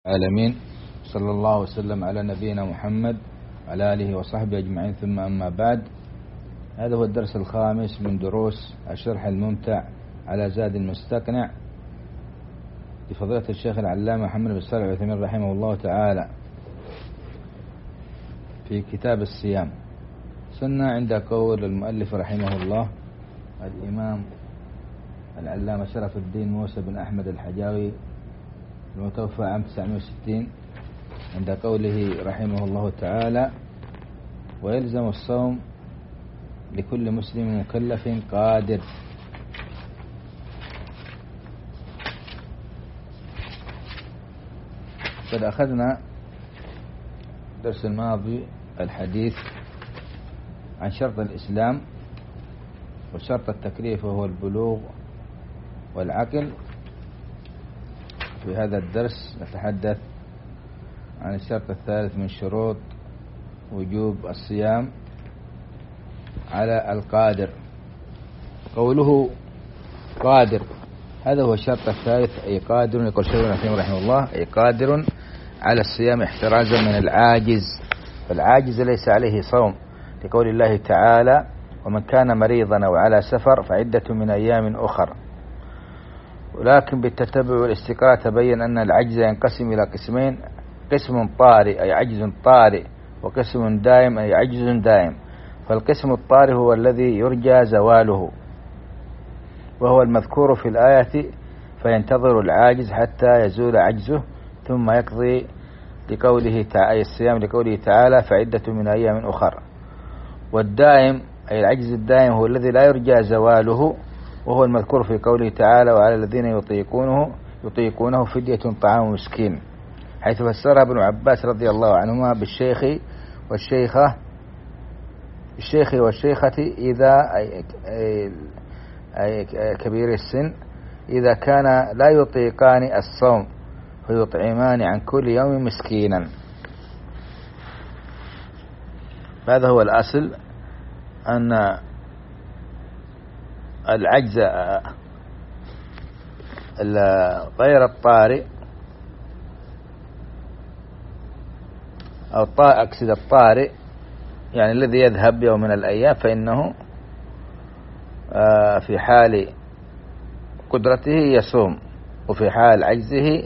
العالمين. صلى الله وسلم على نبينا محمد وعلى آله وصحبه أجمعين، ثم أما بعد. هذا هو الدرس الخامس من دروس الشرح الممتع على زاد المستقنع لفضيلة الشيخ العلامة محمد بن صالح العثيمين رحمه الله تعالى في كتاب الصيام. صرنا عند قول المؤلف رحمه الله الإمام العلامة شرف الدين موسى بن أحمد الحجاوي المتوفى عام 960، عند قوله رحمه الله تعالى: ويلزم الصوم لكل مسلم مكلف قادر. قد أخذنا الدرس الماضي الحديث عن شرط الإسلام وشرط التكليف وهو البلوغ والعقل. في هذا الدرس نتحدث عن الشرط الثالث من شروط وجوب الصيام على القادر. قوله قادر هذا هو الشرط الثالث، أي قادر، يقول الشيخ ابن رحمه الله، أي قادر على الصيام احترازا من العاجز، فالعاجز ليس عليه صوم، لقول الله تعالى: ومن كان مريضا أو على سفر فعدة من أيام أخر. ولكن بالتتبع والاستقراء تبين أن العجز ينقسم إلى قسمين: قسم طارئ أي عجز طارئ، وقسم دائم أي عجز دائم. فالقسم الطارئ هو الذي يرجى زواله، وهو المذكور في الآية: فينتظر العاجز حتى يزول عجزه ثم يقضي، لقوله تعالى الصيام، لقوله تعالى: فعدة من أيام أخر. والدائم أي العجز الدائم هو الذي لا يرجى زواله، وهو المذكور في قوله تعالى: وعلى الذين يطيقونه فدية طعام مسكين، حيث فسرها ابن عباس رضي الله عنهما بالشيخ والشيخة إذا أي كبير السن إذا كان لا يطيقان الصوم فيطعمان عن كل يوم مسكينا. هذا هو الأصل، أن العجز غير الطارئ أو أقصد الطارئ، يعني الذي يذهب يوم من الأيام، فإنه في حال قدرته يصوم، وفي حال عجزه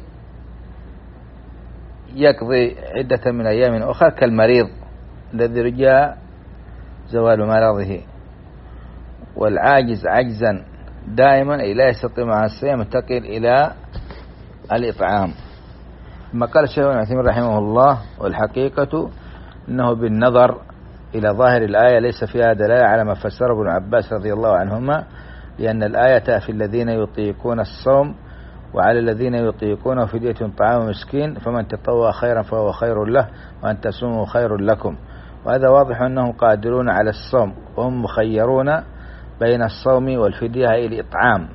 يقضي عدة من أيام أخرى، كالمريض الذي رجى زوال مرضه. والعاجز عجزا دائما أي لا يستطيع مع الصيام ينتقل إلى الإطعام. ثم قال الشيخ ابن عثيمين رحمه الله: والحقيقة أنه بالنظر إلى ظاهر الآية ليس فيها دلالة على ما فسره ابن عباس رضي الله عنهما، لأن الآية في الذين يطيقون الصوم وعلى الذين يطيقونه فدية طعام مسكين، فمن تطوع خيرا فهو خير له وأن تصوموا خير لكم. وهذا واضح أنهم قادرون على الصوم، وهم مخيرون بين الصوم والفدية أي الإطعام.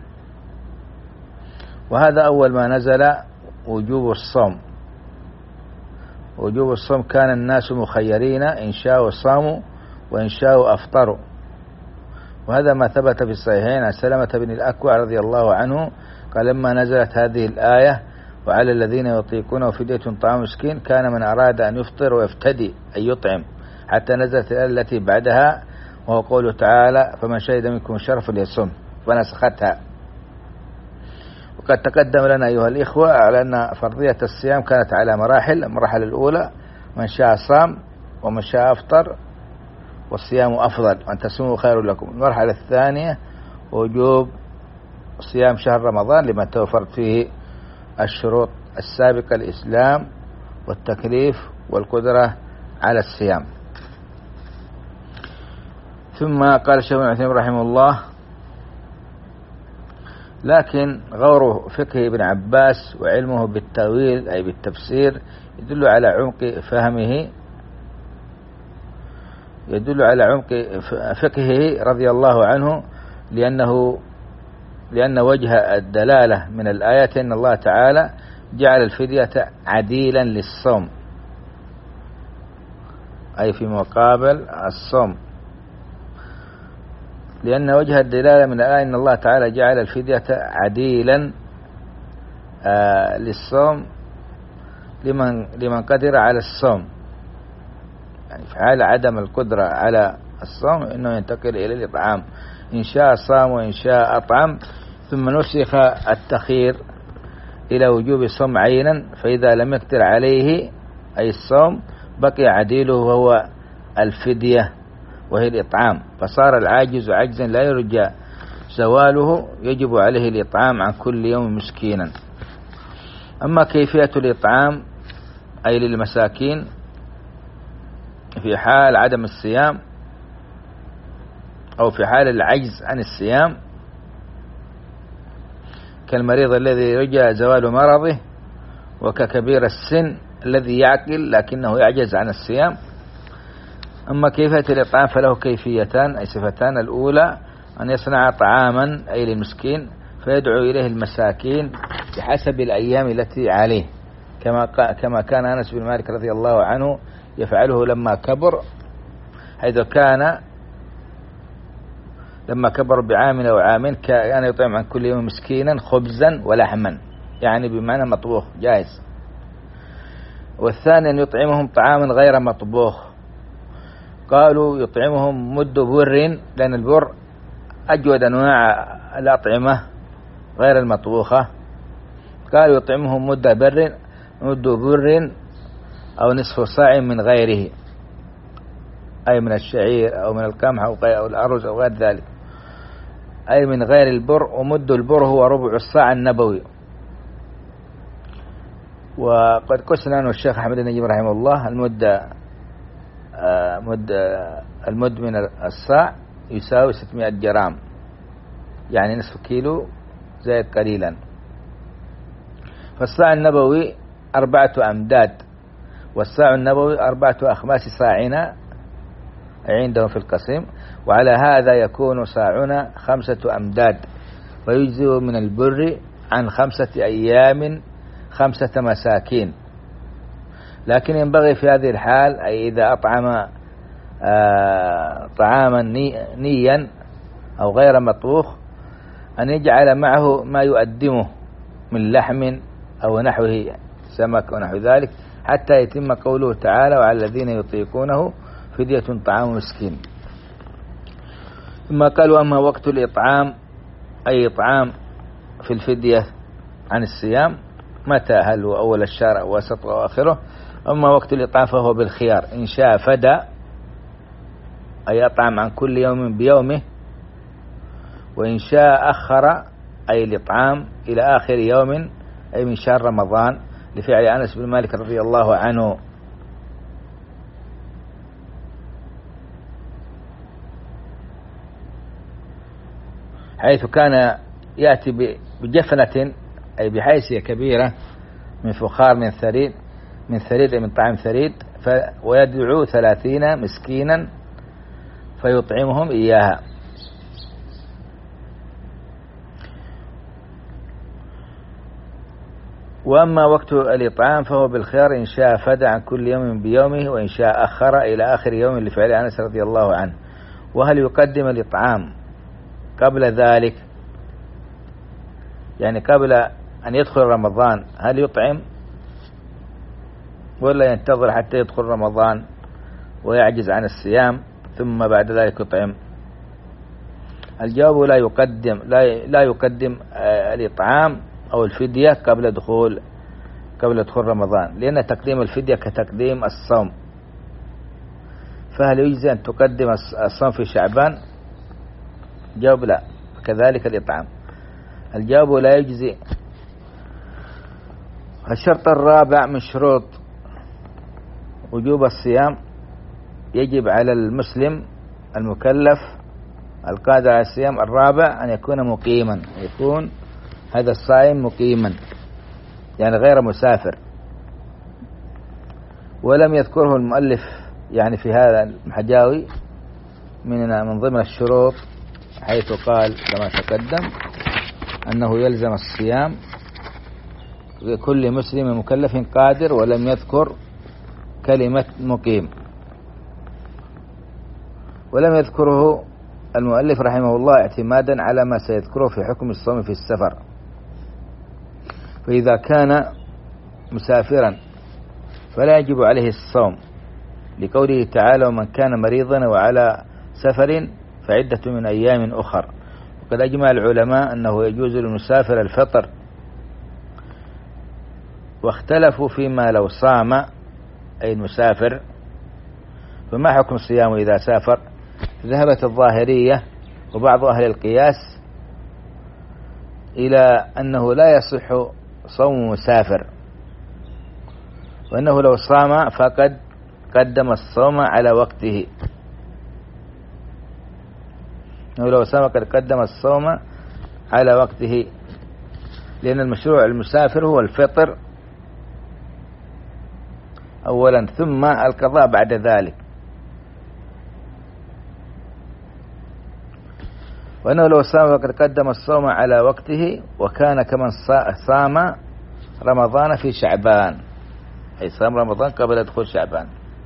وهذا أول ما نزل وجوب الصوم. وجوب الصوم كان الناس مخيرين، إن شاءوا صاموا وإن شاءوا أفطروا. وهذا ما ثبت في الصحيحين عن سلمة بن الأكوع رضي الله عنه قال: لما نزلت هذه الآية: وعلى الذين يطيقونه فدية طعام مسكين، كان من أراد أن يفطر ويفتدي أن يطعم، حتى نزلت الآية التي بعدها، وهو قوله تعالى: فمن شهد منكم الشهر فليصم، فنسختها. وقد تقدم لنا أيها الإخوة على أن فرضية الصيام كانت على مراحل. المرحلة الأولى: من شاء صام ومن شاء أفطر، والصيام أفضل وأن تصوموا خير لكم. المرحلة الثانية: وجوب صيام شهر رمضان لمن توفرت فيه الشروط السابقة: الإسلام والتكليف والقدرة على الصيام. ثم قال الشيخ ابن عثيمين رحمه الله: لكن غور فقه ابن عباس وعلمه بالتأويل أي بالتفسير يدل على عمق فقهه رضي الله عنه، لأن وجه الدلالة من الآية أن الله تعالى جعل الفدية عديلا للصوم، أي في مقابل الصوم، لأن وجه الدلالة من الآية أن الله تعالى جعل الفدية عديلا للصوم لمن قدر على الصوم، يعني في حال عدم القدرة على الصوم إنه ينتقل إلى الإطعام، إن شاء صام وإن شاء أطعم. ثم نسخ التخيير إلى وجوب الصوم عينا، فإذا لم يقدر عليه أي الصوم بقي عديله وهو الفدية وهي الإطعام، فصار العاجز عجزا لا يرجى زواله يجب عليه الإطعام عن كل يوم مسكينا. أما كيفية الإطعام أي للمساكين في حال عدم الصيام أو في حال العجز عن الصيام، كالمريض الذي يرجى زوال مرضه، وككبير السن الذي يعقل لكنه يعجز عن الصيام. أما كيفية الإطعام فله كيفيتان أي صفتان: الأولى أن يصنع طعاما أي للمسكين فيدعو إليه المساكين بحسب الأيام التي عليه، كما كان أنس بن مالك رضي الله عنه يفعله لما كبر، حيث كان لما كبر بعام أو عامين كان يطعم عن كل يوم مسكينا خبزا ولحما، يعني بمعنى مطبوخ جاهز. والثاني أن يطعمهم طعاما غير مطبوخ، قالوا يطعمهم مد بر، لأن البر أجود أنواع الأطعمة غير المطبوخة، قالوا يطعمهم مد بر أو نصف صاع من غيره، أي من الشعير أو من القمح أو الأرز أو غير ذلك، أي من غير البر. ومد البر هو ربع الصاع النبوي. وقد قسنا عنه الشيخ أحمد النجيب رحمه الله المد من الصاع يساوي 600 جرام، يعني نصف كيلو زائد قليلا. فالصاع النبوي 4 أمداد، والصاع النبوي 4 أخماس صاعنا عندهم في القسيم، وعلى هذا يكون صاعنا 5 أمداد، ويجزئ من البر عن 5 أيام 5 مساكين. لكن ينبغي في هذه الحال أي إذا أطعم طعاما نيا أو غير مطبوخ أن يجعل معه ما يؤدمه من لحم أو نحوه سمك ونحو ذلك، حتى يتم قوله تعالى: وعلى الذين يطيقونه فدية طعام مسكين. ثم قالوا: أما وقت الإطعام أي إطعام في الفدية عن الصيام متى؟ هل هو أول الشهر أو وسط أو آخره؟ أما وقت الإطعام فهو بالخيار، إن شاء فدى أي أطعم عن كل يوم بيومه، وإن شاء أخر أي الإطعام إلى آخر يوم أي من شهر رمضان، لفعل أنس بن مالك رضي الله عنه. حيث كان يأتي بجفنة أي بحيثية كبيرة من فخار من ثريد من طعام ثريد، ويدعو 30 مسكينا فيطعمهم إياها. وأما وقت الإطعام فهو بالخيار، إن شاء فدى عن كل يوم بيومه، وإن شاء أخر إلى آخر يوم لفعل أنس رضي الله عنه. وهل يقدم الإطعام قبل ذلك؟ يعني قبل أن يدخل رمضان هل يطعم ولا ينتظر حتى يدخل رمضان ويعجز عن الصيام ثم بعد ذلك يطعم؟ الجواب لا يقدم الإطعام أو الفدية قبل دخول رمضان، لأن تقديم الفدية كتقديم الصوم. فهل يجزي أن تقدم الصوم في شعبان؟ الجواب لا، كذلك الإطعام. الجواب لا يجزي. الشرط الرابع من شروط وجوب الصيام: يجب على المسلم المكلف القادر على الصيام الرابع أن يكون مقيما، يكون هذا الصائم مقيما يعني غير مسافر. ولم يذكره المؤلف يعني في هذا الحجاوي من ضمن الشروط، حيث قال كما تقدم أنه يلزم الصيام لكل مسلم مكلف قادر، ولم يذكر كلمة مقيم. ولم يذكره المؤلف رحمه الله اعتمادا على ما سيذكره في حكم الصوم في السفر، فإذا كان مسافرا فلا يجب عليه الصوم، لقوله تعالى: ومن كان مريضا وعلى سفر فعدة من أيام أخر. وقد أجمع العلماء أنه يجوز للمسافر الفطر، واختلفوا فيما لو صام أي المسافر، فما حكم صيامه إذا سافر؟ ذهبت الظاهرية وبعض أهل القياس إلى أنه لا يصح صوم مسافر، وأنه لو صام فقد قدم الصوم على وقته، أنه لو صام قد قدم الصوم على وقته، لأن المشروع المسافر هو الفطر أولا ثم القضاء بعد ذلك. وأنه لو صام فقد قدم الصوم على وقته، وكان كمن صام رمضان في شعبان، أي صام رمضان قبل دخول شعبان.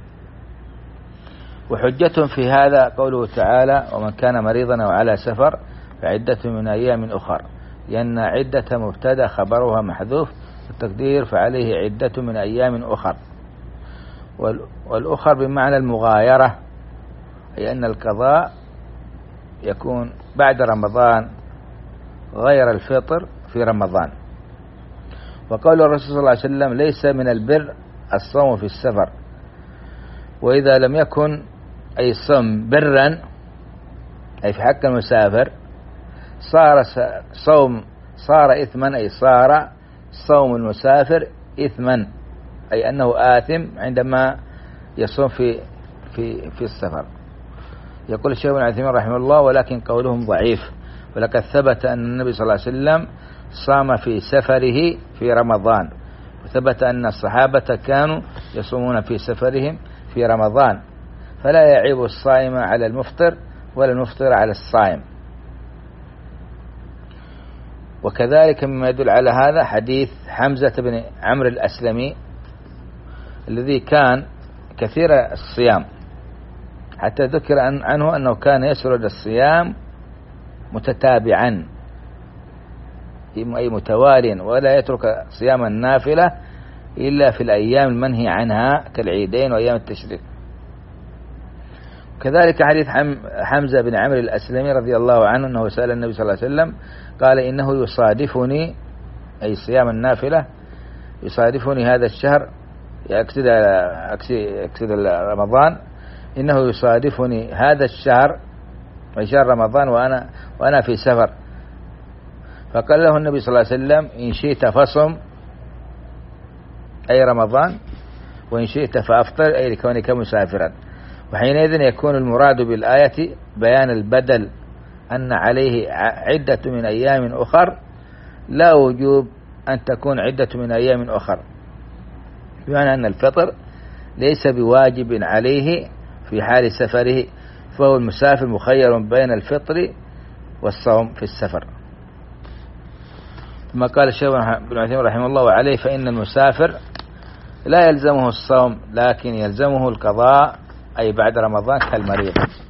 وحجتهم في هذا قوله تعالى: ومن كان مريضا أو على سفر فعدة من أيام أخر، لأن عدة مبتدأ خبرها محذوف، التقدير فعليه عدة من أيام أخر. والأخر بمعنى المغايرة، أي أن القضاء يكون بعد رمضان غير الفطر في رمضان. وقول الرسول صلى الله عليه وسلم: ليس من البر الصوم في السفر. وإذا لم يكن أي الصوم برا أي في حق المسافر صار إثما، أي صار صوم المسافر إثما، أي أنه آثم عندما يصوم في السفر. يقول الشيخ ابن عثيمين رحمه الله: ولكن قولهم ضعيف، ولقد ثبت أن النبي صلى الله عليه وسلم صام في سفره في رمضان، وثبت أن الصحابة كانوا يصومون في سفرهم في رمضان، فلا يعيب الصائم على المفطر ولا المفطر على الصائم. وكذلك مما يدل على هذا حديث حمزة بن عمرو الأسلمي الذي كان كثير الصيام، حتى ذكر عنه أنه كان يسرد الصيام متتابعا أي متواليا، ولا يترك صيام النافلة إلا في الأيام المنهي عنها كالعيدين وأيام التشريق. كذلك حديث حمزة بن عمرو الأسلمي رضي الله عنه أنه سأل النبي صلى الله عليه وسلم قال: إنه يصادفني، أي صيام النافلة، يصادفني هذا الشهر، يقصد رمضان، إنه يصادفني هذا الشهر، أي شهر رمضان، وأنا في سفر. فقال له النبي صلى الله عليه وسلم: إن شئت فصم، أي رمضان، وإن شئت فأفطر، أي لكونك مسافرا. وحينئذ يكون المراد بالآية بيان البدل، أن عليه عدة من أيام أخر، لا وجوب أن تكون عدة من أيام أخر، بمعنى أن الفطر ليس بواجب عليه في حال سفره، فهو المسافر مخير بين الفطر والصوم في السفر. ثم قال الشيخ ابن عثيمين رحمه الله: وعليه فإن المسافر لا يلزمه الصوم، لكن يلزمه القضاء، أي بعد رمضان كالمريض.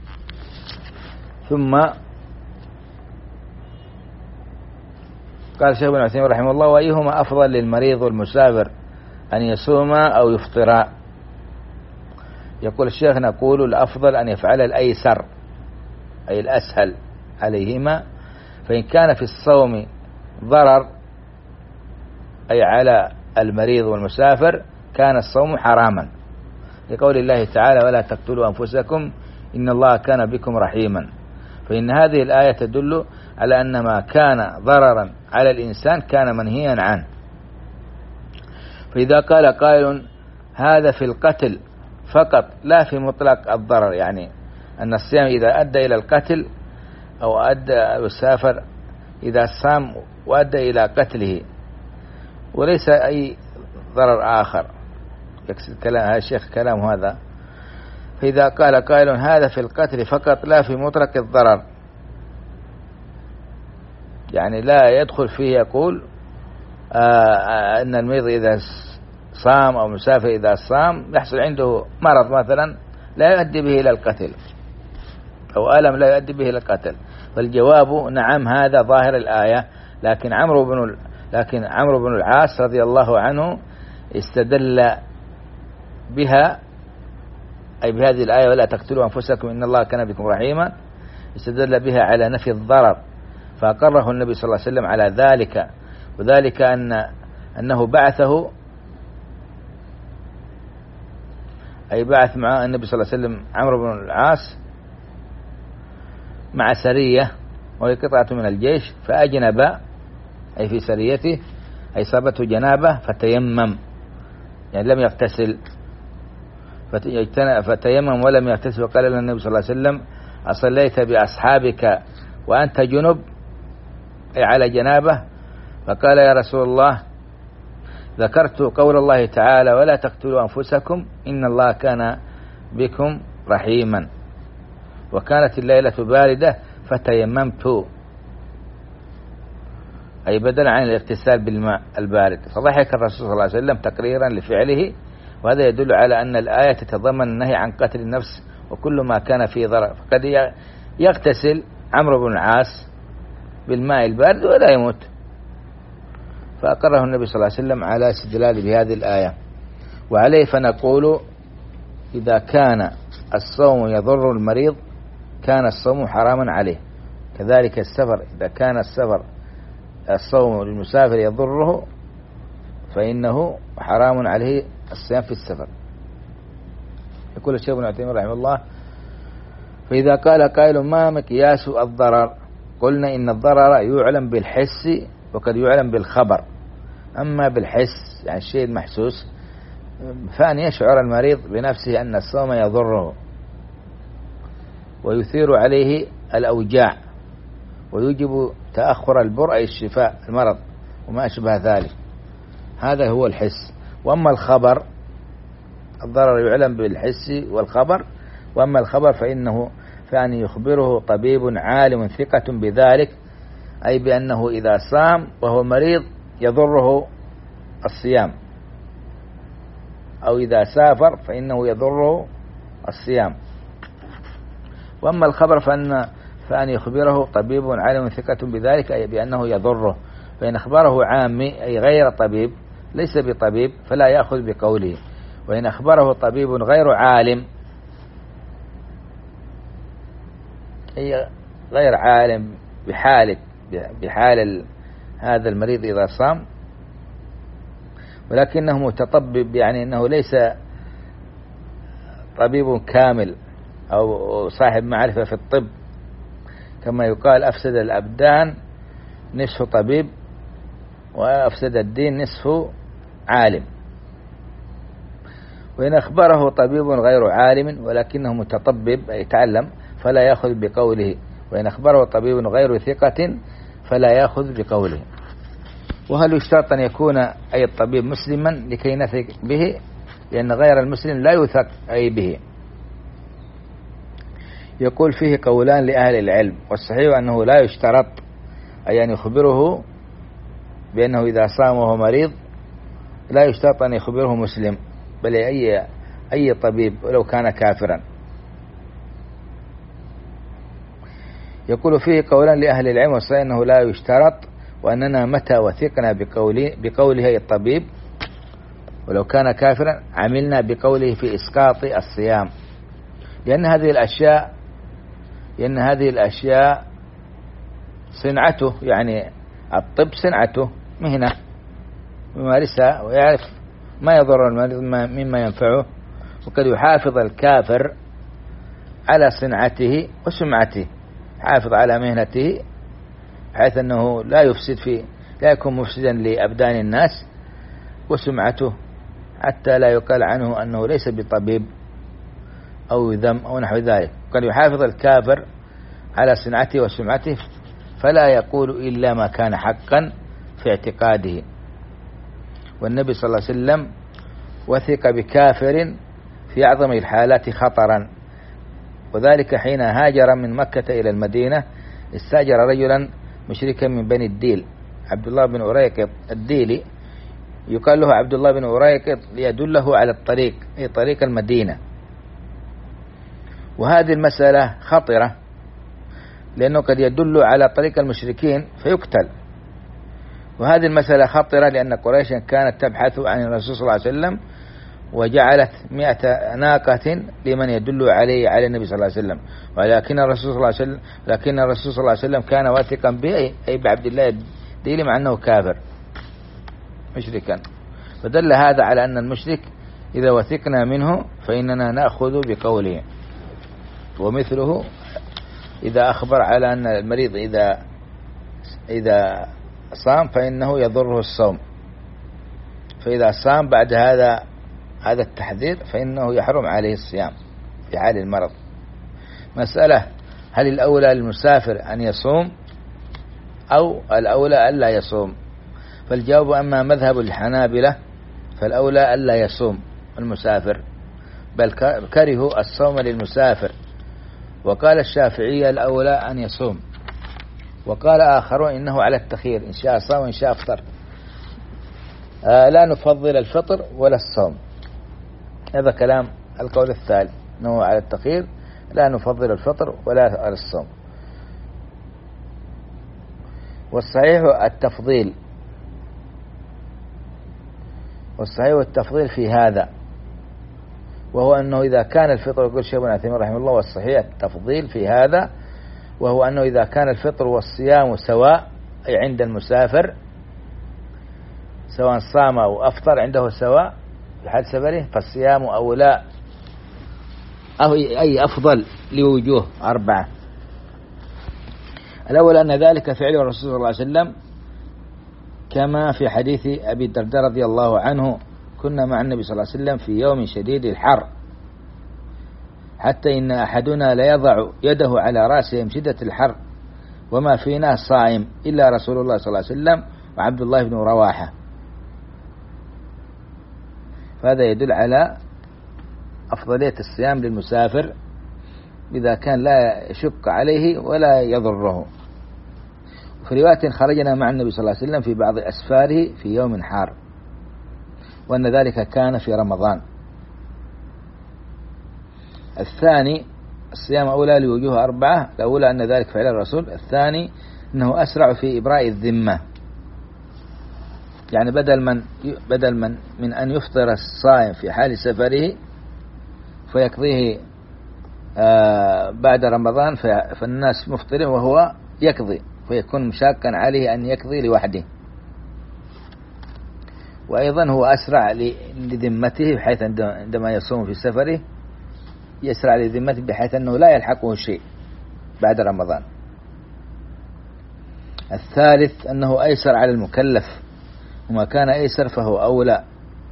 ثم قال الشيخ ابن عثيمين رحمه الله: وأيهما أفضل للمريض والمسافر، أن يصوم أو يفطر؟ يقول الشيخ: نقول الأفضل أن يفعل الأيسر، أي الأسهل عليهما، فإن كان في الصوم ضرر أي على المريض والمسافر كان الصوم حراما، لقول الله تعالى: ولا تقتلوا أنفسكم إن الله كان بكم رحيما. فإن هذه الآية تدل على أن ما كان ضررا على الإنسان كان منهيا عنه. فإذا قال قائل: هذا في القتل فقط لا في مطلق الضرر، يعني أن الصيام إذا أدى إلى القتل، أو أدى المسافر إذا صام وأدى إلى قتله، وليس أي ضرر آخر، يقصد كلام هذا الشيخ كلام هذا. فإذا قال قائل: هذا في القتل فقط لا في مطلق الضرر، يعني لا يدخل فيه يقول أن المريض إذا صام أو مسافر إذا صام يحصل عنده مرض مثلا لا يؤدي به إلى القتل، أو ألم لا يؤدي به إلى القتل. فالجواب نعم، هذا ظاهر الآية، لكن عمرو بن العاص رضي الله عنه استدل بها أي بهذه الآية ولا تقتلوا أنفسكم إن الله كان بكم رحيما استدل بها على نفي الضرر، فأقره النبي صلى الله عليه وسلم على ذلك، وذلك أنه بعثه أي بعث مع النبي صلى الله عليه وسلم عمرو بن العاص مع سرية وهي قطعة من الجيش، فأجنب أي في سريته أي صابته جنابة فتيمم، يعني لم يغتسل، فتيمم ولم يغتسل، وقال له النبي صلى الله عليه وسلم أصليت بأصحابك وأنت جنب أي على جنابة؟ فقال يا رسول الله ذكرت قول الله تعالى ولا تقتلوا أنفسكم إن الله كان بكم رحيما، وكانت الليلة باردة فتيممت أي بدلا عن الاغتسال بالماء البارد، فضحك الرسول صلى الله عليه وسلم تقريرا لفعله، وهذا يدل على أن الآية تتضمن النهي عن قتل النفس وكل ما كان فيه ضرر، فقد يغتسل عمرو بن العاص بالماء البارد ولا يموت، فأقره النبي صلى الله عليه وسلم على استدلال بهذه الآية. وعليه فنقول إذا كان الصوم يضر المريض كان الصوم حراما عليه، كذلك السفر إذا كان الصوم للمسافر يضره فإنه حرام عليه الصيام في السفر. يقول الشيخ ابن عثيمين رحمه الله فإذا قال قائل ما مقياس الضرر؟ قلنا إن الضرر يعلم بالحس وقد يعلم بالخبر. أما بالحس يعني الشيء المحسوس فأن يشعر المريض بنفسه أن الصوم يضره ويثير عليه الأوجاع ويوجب تأخر البرء أي الشفاء المرض وما أشبه ذلك، هذا هو الحس. وأما الخبر الضرر يعلم بالحس والخبر، وأما الخبر فأن يخبره طبيب عالم ثقة بذلك، أي بأنه إذا صام وهو مريض يضره الصيام، أو إذا سافر فإنه يضره الصيام. وأما الخبر فأن يخبره طبيب عالم ثقة بذلك، أي بأنه يضره، فإن أخبره عامي أي غير طبيب ليس بطبيب فلا يأخذ بقوله، وإن أخبره طبيب غير عالم أي غير عالم بحال هذا المريض إذا صام ولكنه متطبب، يعني أنه ليس طبيب كامل أو صاحب معرفة في الطب، كما يقال أفسد الأبدان نصف طبيب وأفسد الدين نصف عالم. وإن أخبره طبيب غير عالم ولكنه متطبب أي يتعلم فلا يأخذ بقوله، وإن أخبره طبيب غير ثقة فلا يأخذ بقوله. وهل يشترط أن يكون أي الطبيب مسلما لكي نثق به؟ لأن غير المسلم لا يثق أي به. يقول فيه قولان لأهل العلم، والصحيح أنه لا يشترط أي أن يخبره بأنه إذا صام وهو مريض لا يشترط أن يخبره مسلم، بل أي طبيب ولو كان كافرا. يقول فيه قولان لأهل العلم، والصحيح أنه لا يشترط، وأننا متى وثقنا بقوله الطبيب ولو كان كافرا عملنا بقوله في إسقاط الصيام، لأن هذه الأشياء صنعته، يعني الطب صنعته مهنة يمارسها ويعرف ما يضر المريض مما ينفعه، وقد يحافظ الكافر على صنعته وسمعته، حافظ على مهنته بحيث أنه لا يكون مفسدا لأبدان الناس وسمعته، حتى لا يقال عنه أنه ليس بطبيب أو ذم أو نحو ذلك. قد يحافظ الكافر على صنعته وسمعته فلا يقول إلا ما كان حقا في اعتقاده. والنبي صلى الله عليه وسلم وثق بكافر في أعظم الحالات خطرا، وذلك حين هاجر من مكة إلى المدينة استأجر رجلا مشركا من بني الديل عبد الله بن أريكط الديلي، يقال له عبد الله بن أريكط، ليدله على الطريق أي طريق المدينة. وهذه المسألة خطرة لأنه قد يدل على طريق المشركين فيقتل، وهذه المسألة خطرة لأن قريشا كانت تبحث عن الرسول صلى الله عليه وسلم وجعلت 100 ناقة لمن يدل عليه على النبي صلى الله عليه وسلم. ولكن الرسول صلى الله عليه وسلم كان واثقا به أي بعبد الله الديلي مع أنه كافر مشركا. فدل هذا على أن المشرك إذا وثقنا منه فإننا نأخذ بقوله. ومثله إذا أخبر على أن المريض إذا صام فإنه يضره الصوم، فإذا صام بعد هذا التحذير فإنه يحرم عليه الصيام في حال المرض. مسألة هل الأولى للمسافر أن يصوم أو الأولى ألا يصوم؟ فالجواب أما مذهب الحنابلة فالأولى ألا يصوم المسافر، بل كرهوا الصوم للمسافر. وقال الشافعية الأولى أن يصوم، وقال آخرون إنه على التخيير، إن شاء صام وإن شاء افطر، لا نفضل الفطر ولا الصوم. هذا كلام القول الثالث أنه على التخيير، لا نفضل الفطر ولا الصوم. والصحيح التفضيل في هذا، وهو أنه إذا كان الفطر، يقول الشيخ ابن عثيمين رحمه الله، والصحيح التفضيل في هذا وهو أنه إذا كان الفطر والصيام سواء أي عند المسافر سواء صام أو أفطر عنده سواء في حال سفره، فالصيام أولى أو أي أفضل لوجوه 4. الأول أن ذلك فعل الرسول صلى الله عليه وسلم كما في حديث أبي الدرداء رضي الله عنه: كنا مع النبي صلى الله عليه وسلم في يوم شديد الحر حتى إن أحدنا ليضع يده على رأسه من شدة الحر وما فينا صائم إلا رسول الله صلى الله عليه وسلم وعبد الله بن رواحة. فهذا يدل على أفضلية الصيام للمسافر إذا كان لا يشق عليه ولا يضره. في رواية: خرجنا مع النبي صلى الله عليه وسلم في بعض أسفاره في يوم حار، وأن ذلك كان في رمضان. الثاني الصيام أولى لوجوه 4. الأولى أن ذلك فعل الرسول. الثاني أنه أسرع في إبراء الذمة، يعني بدل من أن يفطر الصائم في حال سفره فيقضيه بعد رمضان فالناس مفطرين وهو يقضي، فيكون مشاقا عليه أن يقضي لوحده. وأيضا هو أسرع لذمته، بحيث عندما يصوم في سفره يسرع لذمته بحيث أنه لا يلحقه شيء بعد رمضان. الثالث أنه أيسر على المكلف، وما كان أيسر فهو أولى.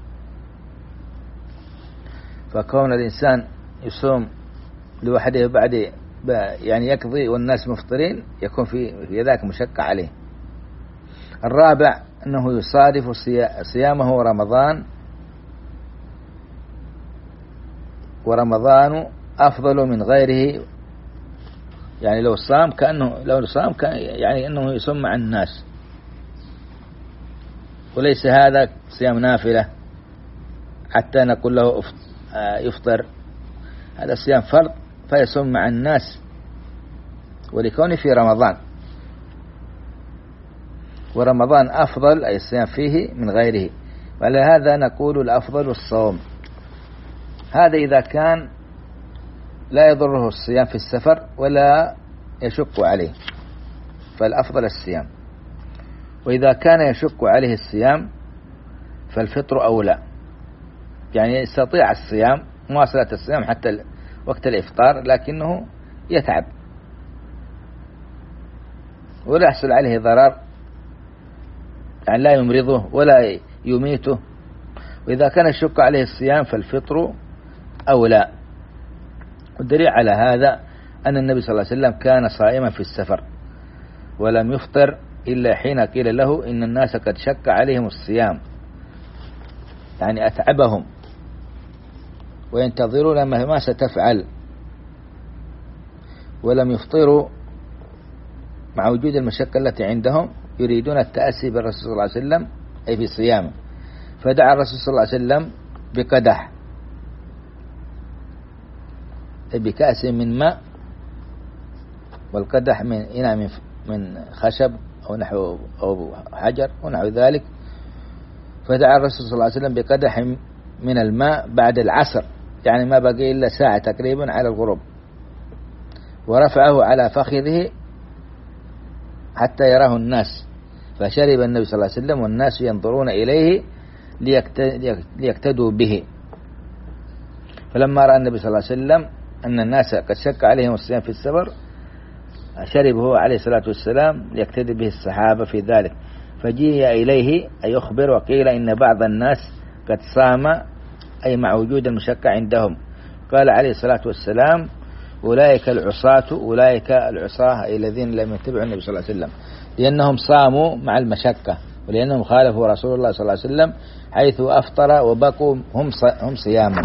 فكون الإنسان يصوم لوحده بعد يعني يقضي والناس مفطرين يكون في ذاك مشقة عليه. الرابع أنه يصادف صيامه رمضان، ورمضان أفضل من غيره، يعني لو صام كان يعني أنه يصوم مع الناس، وليس هذا صيام نافلة حتى نقول له يفطر. هذا صيام فرض فيصوم مع الناس ولكونه في رمضان، ورمضان أفضل أي الصيام فيه من غيره، ولهذا نقول الأفضل الصوم. هذا إذا كان لا يضره الصيام في السفر ولا يشق عليه فالأفضل الصيام، وإذا كان يشق عليه الصيام فالفطر أولى، يعني يستطيع الصيام مواصلة الصيام حتى وقت الإفطار لكنه يتعب ولا يحصل عليه ضرر، يعني لا يمرضه ولا يميته. وإذا كان يشق عليه الصيام فالفطر أولى. والدليل على هذا أن النبي صلى الله عليه وسلم كان صائما في السفر ولم يفطر إلا حين قيل له إن الناس قد شق عليهم الصيام، يعني أتعبهم وينتظرون ما ستفعل، ولم يفطروا مع وجود المشقة التي عندهم، يريدون التأسي بالرسول صلى الله عليه وسلم أي في صيامه. فدعا الرسول صلى الله عليه وسلم بقدح بكأس من ماء، والقدح من خشب أو نحو أو حجر ونحو ذلك. فدعا الرسول صلى الله عليه وسلم من الماء بعد العصر، يعني ما بقي إلا ساعة تقريبا على الغروب، ورفعه على فخذه حتى يراه الناس، فشرب النبي صلى الله عليه وسلم والناس ينظرون إليه ليقتدوا به. فلما رأى النبي صلى الله عليه وسلم أن الناس قد شك عليهم الصيام في السفر شربه عليه الصلاة والسلام ليقتدي به الصحابة في ذلك، فجيء إليه أي يخبر، وقيل إن بعض الناس قد صام أي مع وجود المشقة عندهم. قال عليه الصلاة والسلام أولئك العصاة أي الذين لم يتبعوا النبي صلى الله عليه وسلم، لأنهم صاموا مع المشقة، ولأنهم خالفوا رسول الله صلى الله عليه وسلم حيث أفطر وبقوا هم صياما.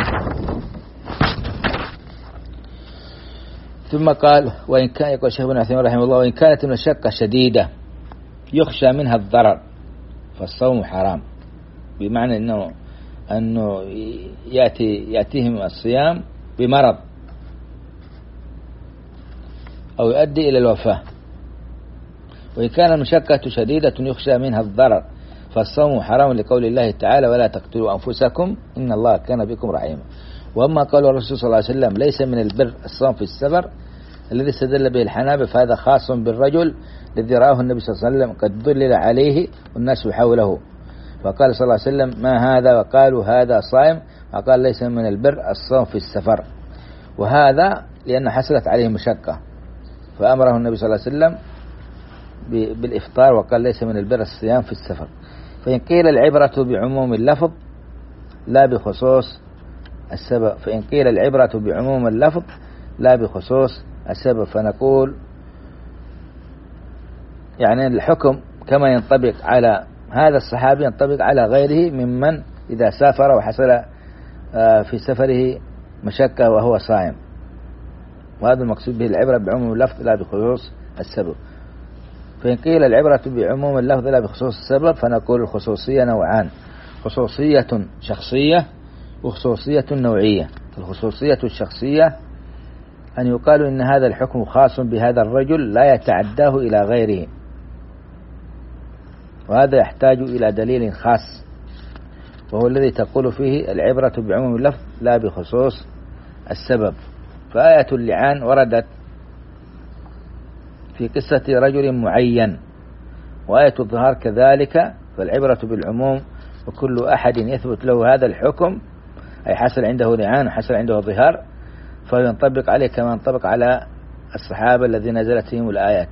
ثم قال وإن كان، يقول الشيخ ابن عثيمين رحمه الله، وإن كانت المشقة شديدة يخشى منها الضرر فالصوم حرام، بمعنى أنه يأتيهم الصيام بمرض أو يؤدي إلى الوفاة. وإن كان المشقة شديدة يخشى منها الضرر فالصوم حرام، لقول الله تعالى ولا تقتلوا أنفسكم إن الله كان بكم رحيما. وأما قول الرسول صلى الله عليه وسلم ليس من البر الصوم في السفر الذي استدل به الحنابلة، فهذا خاص بالرجل الذي رآه النبي صلى الله عليه وسلم قد ظلل عليه والناس حوله، فقال صلى الله عليه وسلم ما هذا؟ وقالوا هذا صائم، فقال ليس من البر الصوم في السفر، وهذا لأن حصلت عليه مشقة فأمره النبي صلى الله عليه وسلم بالإفطار، وقال ليس من البر الصيام في السفر. فإن قيل العبرة بعموم اللفظ لا بخصوص السبب فنقول يعني الحكم كما ينطبق على هذا الصحابي ينطبق على غيره ممن إذا سافر وحصل في سفره مشقة وهو صائم، وهذا المقصود به العبرة بعموم اللفظ لا بخصوص السبب. فإن قيل العبرة بعموم اللفظ لا بخصوص السبب فنقول الخصوصية نوعان، خصوصية شخصية وخصوصية نوعية. الخصوصية الشخصية أن يقال إن هذا الحكم خاص بهذا الرجل لا يتعداه إلى غيره، وهذا يحتاج إلى دليل خاص، وهو الذي تقول فيه العبرة بعموم اللفظ لا بخصوص السبب. فآية اللعان وردت في قصة رجل معين، وآية الظهار كذلك، فالعبرة بالعموم، وكل أحد يثبت له هذا الحكم أي حصل عنده لعان وحصل عنده ظهار فينطبق عليه كما ينطبق على الصحابة الذين نزلت فيهم الآيات.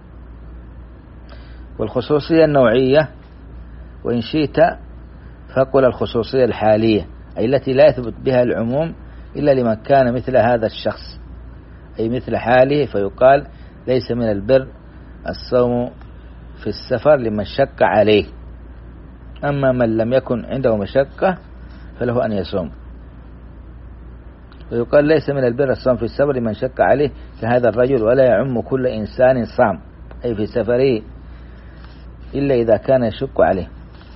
والخصوصية النوعية وإن شئت فقل الخصوصية الحالية، أي التي لا يثبت بها العموم إلا لمن كان مثل هذا الشخص أي مثل حاله، فيقال ليس من البر الصوم في السفر لمن شق عليه، أما من لم يكن عنده مشقة فله أن يصوم. ويقال ليس من البر الصوم في السفر لمن شق عليه كهذا الرجل، ولا يعم كل إنسان صام أي في سفره إلا إذا كان يشق عليه.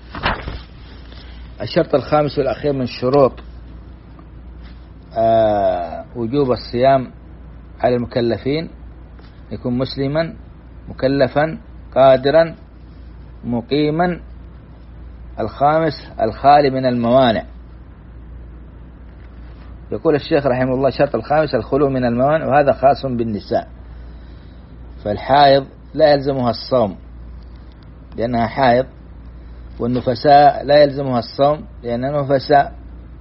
الشرط الخامس والأخير من شروط وجوب الصيام على المكلفين يكون مسلما مكلفا قادرا مقيما. الخامس الخالي من الموانع. يقول الشيخ رحمه الله الشرط الخامس الخلو من الموانع، وهذا خاص بالنساء، فالحائض لا يلزمها الصوم لأنها حائض، والنفساء لا يلزمها الصوم لأنها نفساء،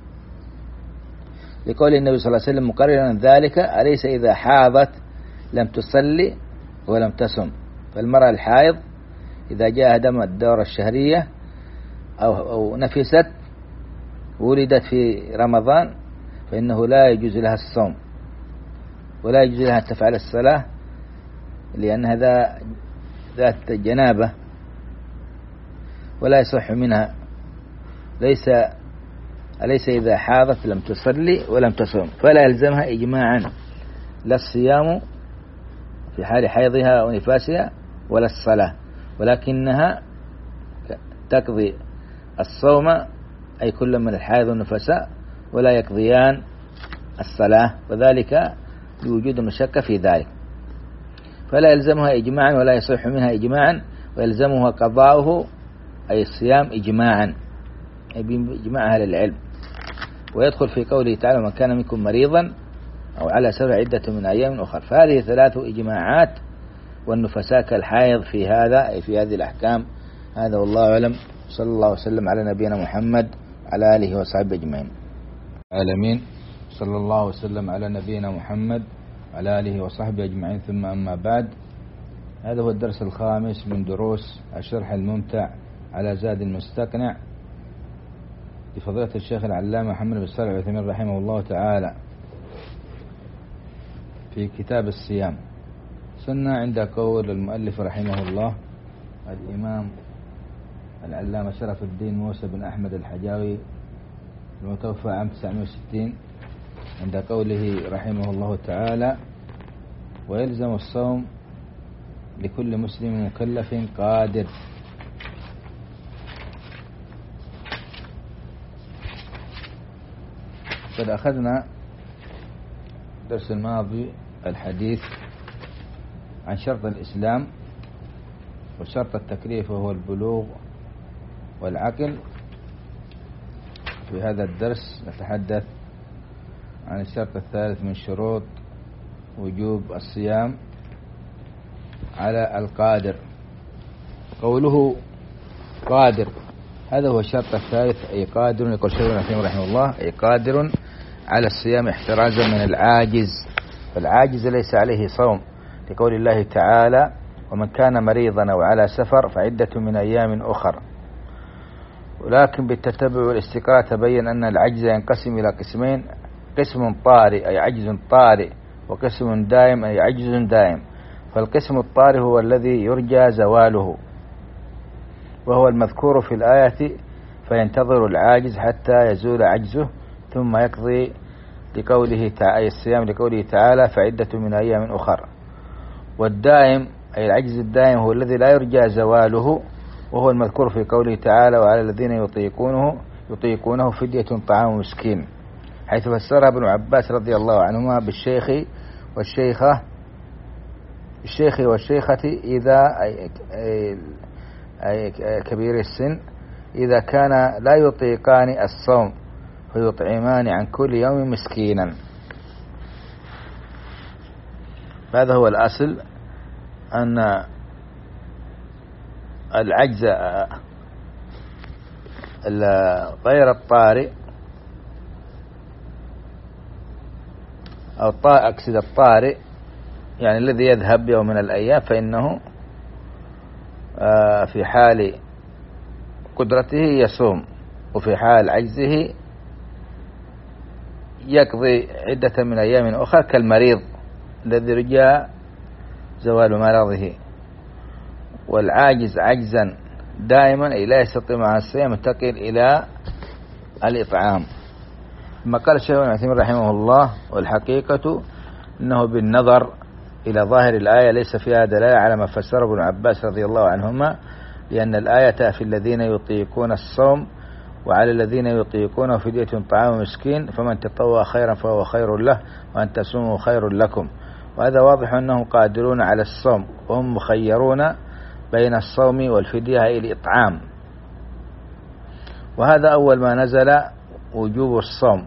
لقول النبي صلى الله عليه وسلم مقررا ذلك أليس إذا حاضت لم تصلي ولم تصم. فالمرأة الحائض إذا جاء دم الدورة الشهرية أو نفست ولدت في رمضان فإنه لا يجوز لها الصوم ولا يجوز لها أن تفعل الصلاة، لأنها ذات جنابة ولا يصح منها. أليس إذا حاضت لم تصلي ولم تصوم، فلا يلزمها إجماعا لا الصيام في حال حيضها أو نفاسها ولا الصلاة، ولكنها تقضي الصوم أي كل من الحائض والنفساء ولا يقضيان الصلاة، وذلك لوجود المشقة في ذلك. فلا يلزمها إجماعا ولا يصح منها إجماعا، ويلزمها قضاؤه أي الصيام إجماعا أي بإجماع أهل العلم. ويدخل في قوله تعالى من كان منكم مريضا أو على سفر عدة من أيام أخرى. فهذه 3 إجماعات، والنفساء كالحائض في هذا أي في هذه الأحكام. هذا والله أعلم. صلى الله وسلم على نبينا محمد على آله وصحبه أجمعين. العالمين. صلى الله وسلم على نبينا محمد على آله وصحبه أجمعين. ثم أما بعد، هذا هو الدرس الخامس من دروس الشرح الممتع على زاد المستقنع لفضيلة الشيخ العلامة محمد بن صالح العثيمين رحمه الله تعالى في كتاب الصيام. صرنا عند قول المؤلف رحمه الله الإمام العلامة شرف الدين موسى بن أحمد الحجاوي المتوفى عام 960، عند قوله رحمه الله تعالى ويلزم الصوم لكل مسلم مكلف قادر. قد أخذنا الدرس الماضي الحديث عن شرط الإسلام وشرط التكليف وهو البلوغ والعقل. في هذا الدرس نتحدث عن الشرط الثالث من شروط وجوب الصيام على القادر. قوله قادر هذا هو الشرط الثالث، أي قادر، يقول شيخ العثيمين رحمه الله، أي قادر على الصيام احترازا من العاجز. فالعاجز ليس عليه صوم، لقول الله تعالى ومن كان مريضا أو على سفر فعدة من أيام أخر. ولكن بالتتبع والاستقراء تبين أن العجز ينقسم إلى قسمين: قسم طارئ أي عجز طارئ، وقسم دائم أي عجز دائم. فالقسم الطارئ هو الذي يرجى زواله، وهو المذكور في الآية فينتظر العاجز حتى يزول عجزه ثم يقضي، لقوله تعالى الصيام لقوله تعالى فعدة من أيام أخر. والدائم أي العجز الدائم هو الذي لا يرجى زواله، وهو المذكور في قوله تعالى وعلى الذين يطيقونه فدية طعام مسكين، حيث فسرها ابن عباس رضي الله عنهما بالشيخ والشيخة إذا أي كبير السن إذا كان لا يطيقان الصوم فيطعمان عن كل يوم مسكينا. هذا هو الأصل، أن العجز غير الطارئ أو أقصد الطارئ يعني الذي يذهب يوم من الأيام، فإنه في حال قدرته يصوم، وفي حال عجزه يقضي عدة من أيام أخرى، كالمريض الذي رجى زوال مرضه. والعاجز عجزا دائما أي لا يستطيع مع الصيام ينتقل إلى الإطعام. ثم قال الشيخ ابن عثيمين رحمه الله والحقيقة أنه بالنظر إلى ظاهر الآية ليس فيها دلالة على ما فسره ابن عباس رضي الله عنهما، لأن الآية في الذين يطيقون الصوم وعلى الذين يطيقونه فدية طعام مسكين، فمن تطوع خيرا فهو خير له وأن تصوموا خير لكم. وهذا واضح أنهم قادرون على الصوم، وهم مخيرون بين الصوم والفدية أي الإطعام. وهذا أول ما نزل وجوب الصوم.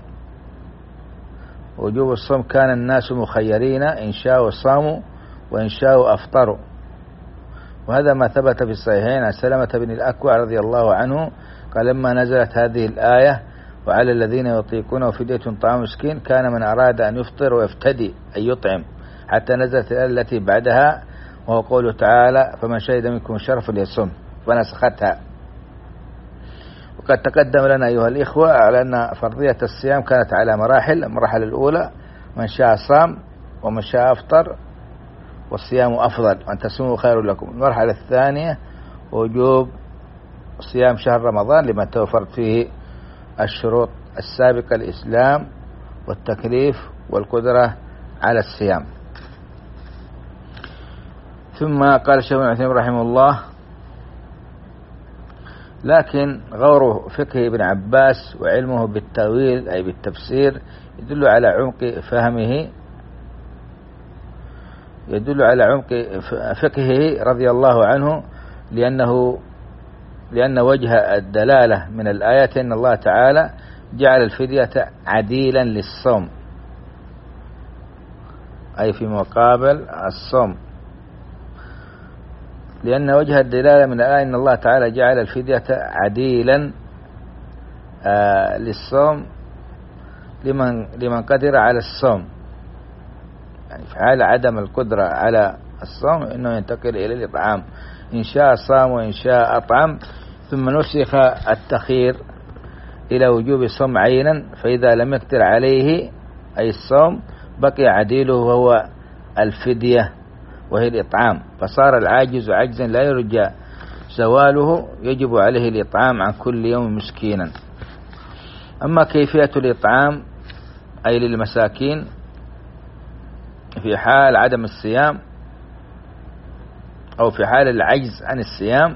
وجوب الصوم كان الناس مخيرين إن شاءوا صاموا وإن شاءوا أفطروا. وهذا ما ثبت في الصحيحين عن سلمة بن الأكوع رضي الله عنه قال لما نزلت هذه الآية وعلى الذين يطيقونه فدية طعام مسكين كان من أراد أن يفطر ويفتدي أن يطعم، حتى نزلت الآية التي بعدها وهو قوله تعالى فمن شهد منكم الشهر فليصم، فنسختها. وقد تقدم لنا أيها الإخوة على أن فرضية الصيام كانت على مراحل. المرحلة الأولى من شاء صام ومن شاء أفطر، والصيام أفضل وأن تصوموا خير لكم. المرحلة الثانية وجوب صيام شهر رمضان لمن توفرت فيه الشروط السابقة: الإسلام والتكليف والقدرة على الصيام. ثم قال الشيخ ابن عثيمين رحمه الله لكن غور فقه ابن عباس وعلمه بالتأويل أي بالتفسير يدل على عمق فقهه رضي الله عنه، لأن وجه الدلالة من الآية أن الله تعالى جعل الفدية عديلا للصوم، أي في مقابل الصوم، لأن وجه الدلالة من الآية أن الله تعالى جعل الفدية عديلا للصوم لمن قدر على الصوم، يعني في حال عدم القدرة على الصوم إنه ينتقل إلى الإطعام، إن شاء صام وإن شاء أطعم. ثم نسخ التخير إلى وجوب الصوم عينا، فإذا لم يقدر عليه أي الصوم بقي عديله وهو الفدية وهي الإطعام، فصار العاجز عجزا لا يرجى زواله يجب عليه الإطعام عن كل يوم مسكينا. أما كيفية الإطعام أي للمساكين في حال عدم الصيام أو في حال العجز عن الصيام،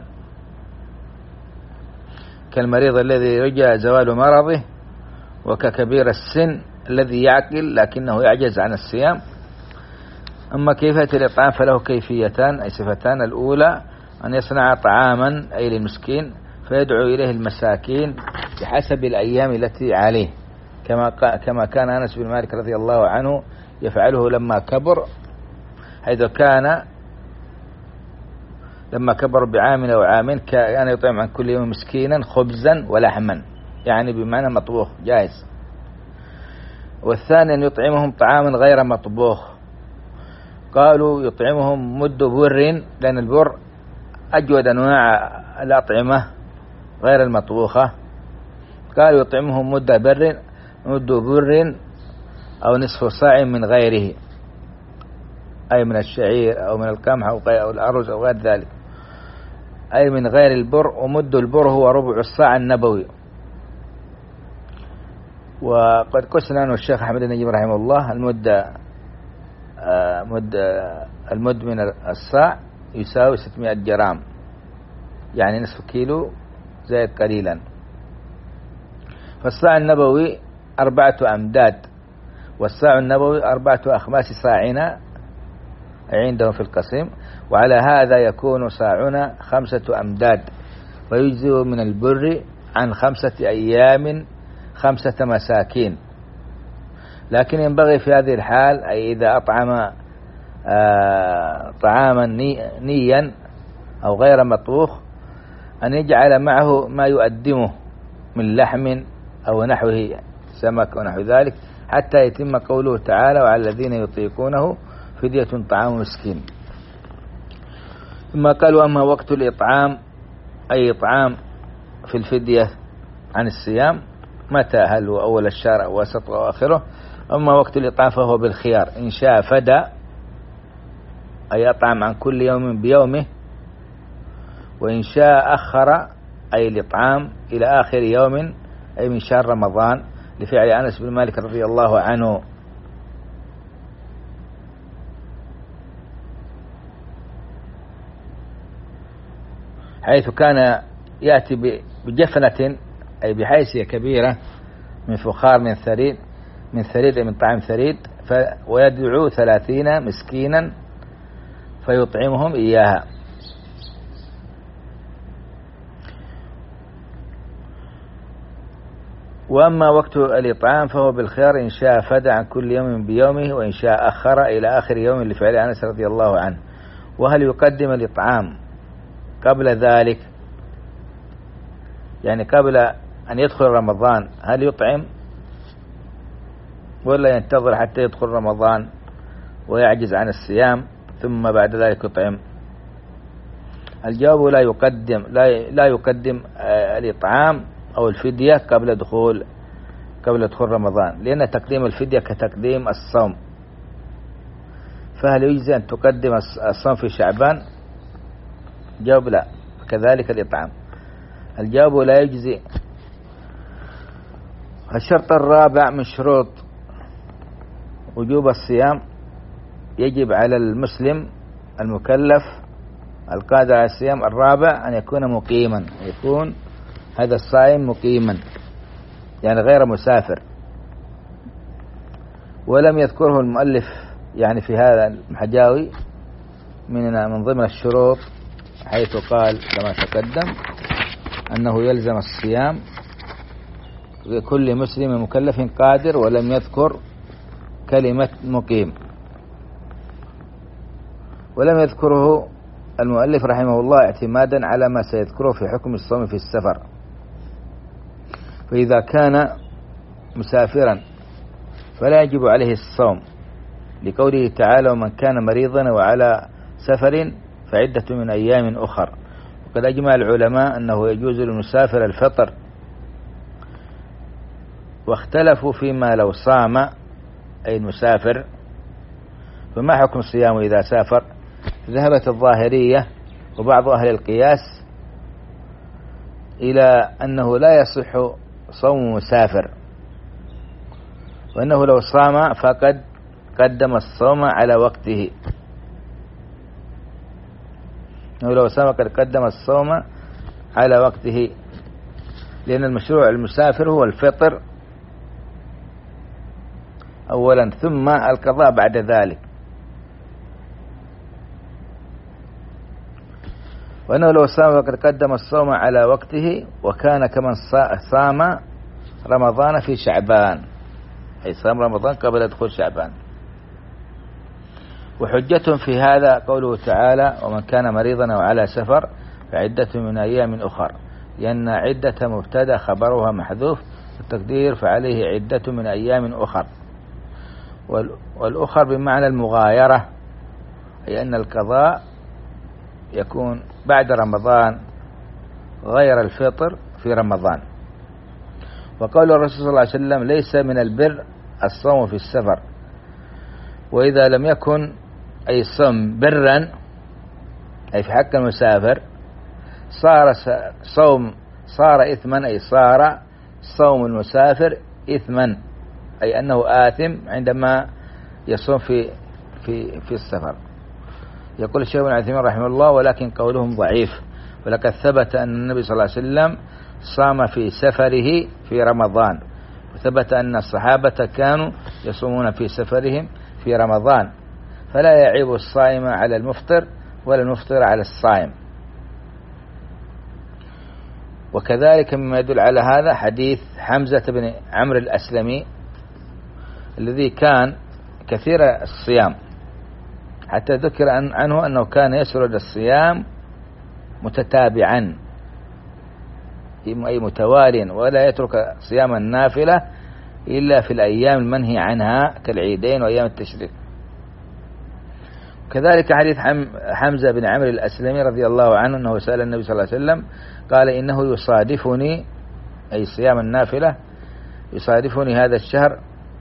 كالمريض الذي يرجى زوال مرضه، وككبير السن الذي يعقل لكنه يعجز عن الصيام. أما كيفية الإطعام فله كيفيتان أي صفتان: الأولى أن يصنع طعاما أي للمسكين فيدعو إليه المساكين بحسب الأيام التي عليه، كما كان أنس بن مالك رضي الله عنه يفعله لما كبر، حيث كان لما كبر بعام أو عامين كان يطعم عن كل يوم مسكينا خبزا ولحما، يعني بمعنى مطبوخ جاهز. والثاني أن يطعمهم طعاما غير مطبوخ، قالوا يطعمهم مد بر، لأن البر أجود أنواع الأطعمة غير المطبوخة، قالوا يطعمهم مد بر أو نصف صاع من غيره، أي من الشعير أو من القمح أو الأرز أو غير ذلك، أي من غير البر. ومد البر هو ربع الصاع النبوي. وقد قسنا عنه الشيخ أحمد النجيب رحمه الله المد من الصاع يساوي 600 جرام، يعني نصف كيلو زائد قليلا. فالصاع النبوي 4 أمداد، والصاع النبوي 4 أخماس صاعنا عندهم في القسيم، وعلى هذا يكون صاعنا 5 أمداد، ويجزئ من البر عن 5 أيام 5 مساكين. لكن ينبغي في هذه الحال أي إذا أطعم طعاما نيا أو غير مطبوخ أن يجعل معه ما يؤدمه من لحم أو نحوه سمك ونحو ذلك، حتى يتم قوله تعالى: وعلى الذين يطيقونه فدية طعام مسكين. ثم قالوا: أما وقت الإطعام أي إطعام في الفدية عن الصيام متى؟ هل هو أول الشهر أو وسط أو آخره؟ أما وقت الإطعام فهو بالخيار، إن شاء فدى أي أطعم عن كل يوم بيومه، وإن شاء أخر أي الإطعام إلى آخر يوم أي من شهر رمضان، لفعل أنس بن مالك رضي الله عنه. حيث كان يأتي بجفنة أي بحيثية كبيرة من فخار من ثريد من طعام ثريد، ويدعو 30 مسكينا فيطعمهم إياها. وأما وقت الإطعام فهو بالخيار، إن شاء فدى عن كل يوم بيومه، وإن شاء أخر إلى آخر يوم لفعل أنس رضي الله عنه. وهل يقدم الإطعام قبل ذلك؟ يعني قبل أن يدخل رمضان هل يطعم ولا ينتظر حتى يدخل رمضان ويعجز عن الصيام ثم بعد ذلك يطعم؟ الجواب لا يقدم الإطعام أو الفدية قبل دخول رمضان، لأن تقديم الفدية كتقديم الصوم. فهل يجزي أن تقدم الصوم في شعبان؟ الجواب لا، كذلك الإطعام. الجواب لا يجزي. الشرط الرابع من شروط وجوب الصيام: يجب على المسلم المكلف القادر على الصيام الرابع أن يكون مقيما، يكون هذا الصائم مقيما يعني غير مسافر. ولم يذكره المؤلف يعني في هذا المحجاوي من ضمن الشروط، حيث قال كما تقدم أنه يلزم الصيام لكل مسلم مكلف قادر، ولم يذكر كلمة مقيم، ولم يذكره المؤلف رحمه الله اعتمادا على ما سيذكره في حكم الصوم في السفر. فإذا كان مسافرا فلا يجب عليه الصوم، لقوله تعالى: ومن كان مريضا وعلى سفر فعدة من أيام أخر. وقد أجمع العلماء أنه يجوز للمسافر الفطر، واختلفوا فيما لو صام أي المسافر، فما حكم صيامه إذا سافر؟ ذهبت الظاهرية وبعض أهل القياس إلى أنه لا يصح صوم مسافر، وأنه لو صام فقد قدم الصوم على وقته، أنه لو صام قد قدم الصوم على وقته، لأن المشروع المسافر هو الفطر أولا ثم القضاء بعد ذلك. وأنه لو صام فقد قدم الصوم على وقته، وكان كمن صام رمضان في شعبان، أي صام رمضان قبل دخول شعبان. وحجتهم في هذا قوله تعالى: ومن كان مريضا أو على سفر فعدة من أيام أخر، لأن عدة مبتدأ خبرها محذوف، التقدير فعليه عدة من أيام أخر. والأخر بمعنى المغايرة، أي أن القضاء يكون بعد رمضان غير الفطر في رمضان. وقول الرسول صلى الله عليه وسلم: ليس من البر الصوم في السفر. وإذا لم يكن أي الصوم برا أي في حق المسافر صار إثما، أي صار صوم المسافر إثما، أي أنه آثم عندما يصوم في السفر. يقول الشيخ ابن عثيمين رحمه الله: ولكن قولهم ضعيف، ولقد ثبت أن النبي صلى الله عليه وسلم صام في سفره في رمضان، وثبت أن الصحابة كانوا يصومون في سفرهم في رمضان، فلا يعيب الصائم على المفطر ولا المفطر على الصائم. وكذلك مما يدل على هذا حديث حمزة بن عمرو الأسلمي الذي كان كثير الصيام، حتى ذكر عنه أنه كان يسرد الصيام متتابعا أي متواليا، ولا يترك صيام النافلة إلا في الأيام المنهي عنها كالعيدين وأيام التشريق. كذلك حديث حمزة بن عمرو الأسلمي رضي الله عنه أنه سأل النبي صلى الله عليه وسلم قال: إنه يصادفني، أي صيام النافلة، يصادفني هذا الشهر،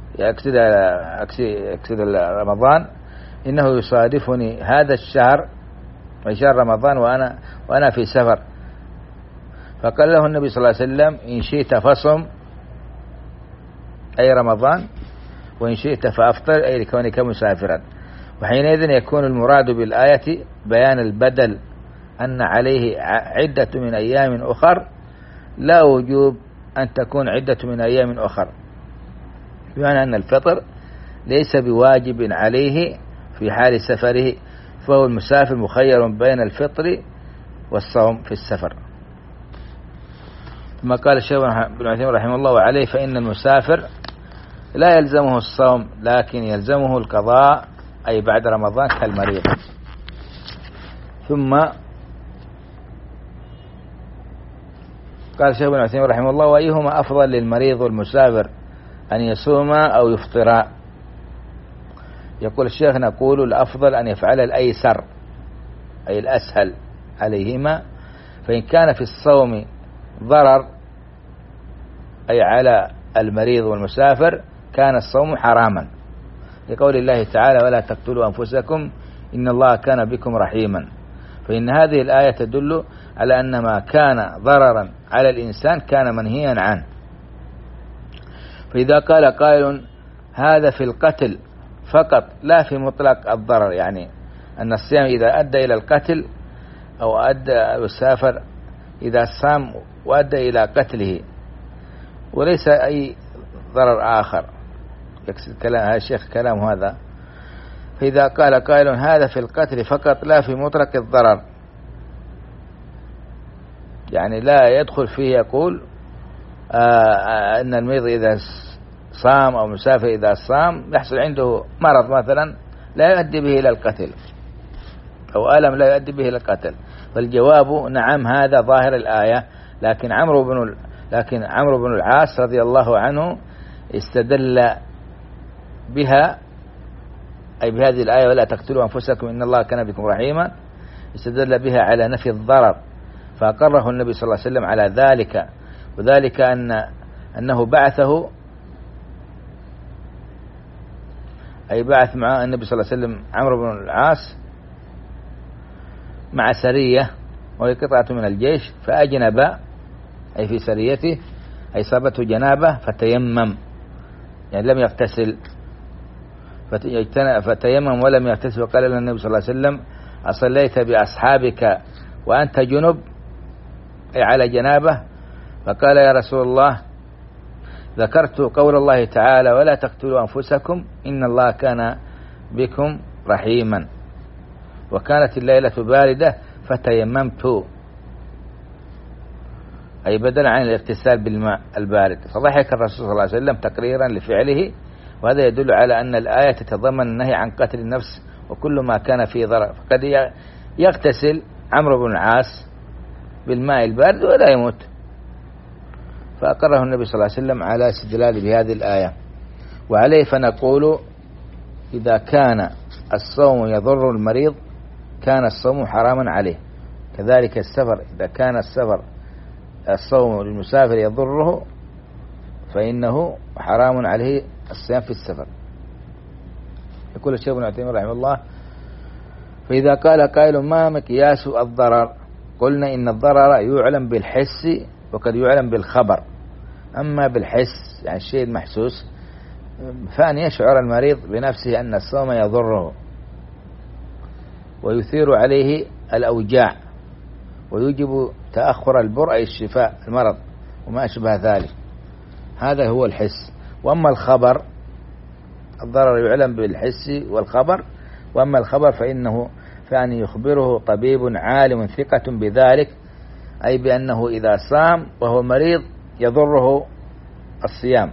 يقصد رمضان، إنه يصادفني هذا الشهر أي شهر رمضان وأنا في سفر. فقال له النبي صلى الله عليه وسلم: إن شئت فصم، أي رمضان، وإن شئت فأفطر، أي لكونك مسافرا. وحينئذ يكون المراد بالآية بيان البدل، أن عليه عدة من أيام أخر، لا وجوب أن تكون عدة من أيام أخر، بمعنى أن الفطر ليس بواجب عليه في حال سفره، فهو المسافر مخير بين الفطر والصوم في السفر. ثم قال الشيخ ابن عثيمين رحمه الله: وعليه فإن المسافر لا يلزمه الصوم، لكن يلزمه القضاء، أي بعد رمضان كالمريض. ثم قال الشيخ ابن عثيمين رحمه الله: وأيهما أفضل للمريض والمسافر، أن يصوم أو يفطر؟ يقول الشيخ: نقول الأفضل أن يفعل الأيسر، أي الأسهل عليهما، فإن كان في الصوم ضرر أي على المريض والمسافر كان الصوم حراما، لقول الله تعالى: ولا تقتلوا أنفسكم إن الله كان بكم رحيما. فإن هذه الآية تدل على أن ما كان ضررا على الإنسان كان منهيا عنه. فإذا قال قائل: هذا في القتل فقط لا في مطلق الضرر، يعني أن الصيام إذا أدى إلى القتل أو أدى المسافر إذا صام وأدى إلى قتله وليس أي ضرر آخر، يقصد كلام هذا الشيخ كلام هذا. فإذا قال قائل: هذا في القتل فقط لا في مطلق الضرر، يعني لا يدخل فيه يقول أن المريض إذا صام أو مسافر إذا صام يحصل عنده مرض مثلا لا يؤدي به إلى القتل، أو ألم لا يؤدي به إلى القتل. فالجواب نعم، هذا ظاهر الآية. لكن عمرو بن العاص رضي الله عنه استدل بها، أي بهذه الآية ولا تقتلوا أنفسكم إن الله كان بكم رحيما، استدل بها على نفي الضرر، فأقره النبي صلى الله عليه وسلم على ذلك. وذلك أنه بعثه، أي بعث مع النبي صلى الله عليه وسلم عمرو بن العاص مع سرية وهي قطعة من الجيش، فأجنب، أي في سريته أي صابته جنابة فتيمم، يعني لم يغتسل، فتيمم ولم يغتسل. وقال له النبي صلى الله عليه وسلم: أصليت بأصحابك وأنت جنب، أي على جنابة؟ فقال: يا رسول الله، ذكرت قول الله تعالى: ولا تقتلوا أنفسكم إن الله كان بكم رحيما، وكانت الليلة باردة فتيممت، أي بدلا عن الاغتسال بالماء البارد. فضحك الرسول صلى الله عليه وسلم تقريرا لفعله، وهذا يدل على أن الآية تتضمن النهي عن قتل النفس وكل ما كان فيه ضرر. فقد يغتسل عمرو بن العاص بالماء البارد ولا يموت، فأقره النبي صلى الله عليه وسلم على استدلال بهذه الآية. وعليه فنقول: إذا كان الصوم يضر المريض كان الصوم حراما عليه. كذلك السفر، إذا كان الصوم للمسافر يضره فإنه حرام عليه الصيام في السفر. يقول الشيخ ابن عثيمين رحمه الله: فإذا قال قائل: ما مقياس الضرر؟ قلنا: إن الضرر يعلم بالحس وقد يعلم بالخبر. أما بالحس يعني الشيء المحسوس، فأن يشعر المريض بنفسه أن الصوم يضره ويثير عليه الأوجاع ويوجب تأخر البرء أي الشفاء المرض وما أشبه ذلك، هذا هو الحس. وأما الخبر، الضرر يعلم بالحس والخبر. وأما الخبر فأن يخبره طبيب عالم ثقة بذلك، أي بأنه إذا صام وهو مريض يضره الصيام،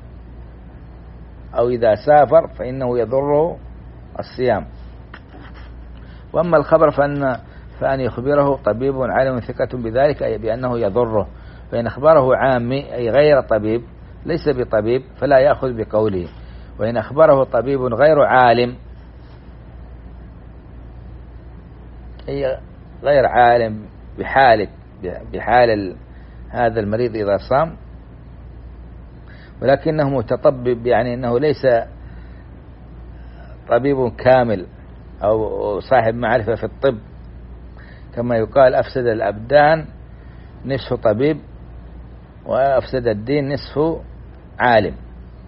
أو إذا سافر فإنه يضره الصيام. وأما الخبر فأن يخبره طبيب عالم ثقة بذلك، أي بأنه يضره. فإن أخبره عامي أي غير طبيب ليس بطبيب فلا يأخذ بقوله. وإن أخبره طبيب غير عالم أي غير عالم بحال هذا المريض إذا صام، ولكنه متطبب، يعني أنه ليس طبيب كامل أو صاحب معرفة في الطب، كما يقال: أفسد الأبدان نصف طبيب وأفسد الدين نصف عالم.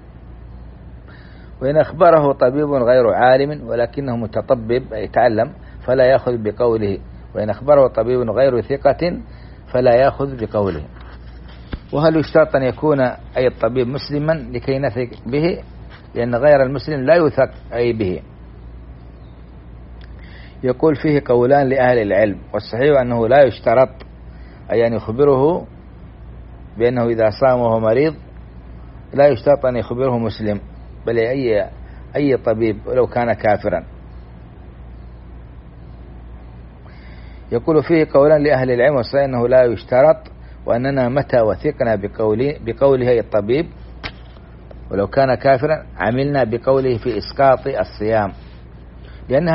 وإن أخبره طبيب غير عالم ولكنه متطبب أي يتعلم فلا يأخذ بقوله. وإن أخبره طبيب غير ثقة فلا يأخذ بقوله. وهل يشترط أن يكون أي الطبيب مسلما لكي نثق به؟ لأن غير المسلم لا يثق أي به. يقول: فيه قولان لأهل العلم، والصحيح أنه لا يشترط، أي أن يخبره بأنه إذا صام وهو مريض لا يشترط أن يخبره مسلم، بل أي طبيب ولو كان كافرا. يقول: فيه قولان لأهل العلم، والصحيح أنه لا يشترط، وأننا متى وثقنا بقوله الطبيب ولو كان كافرا عملنا بقوله في إسقاط الصيام، لأن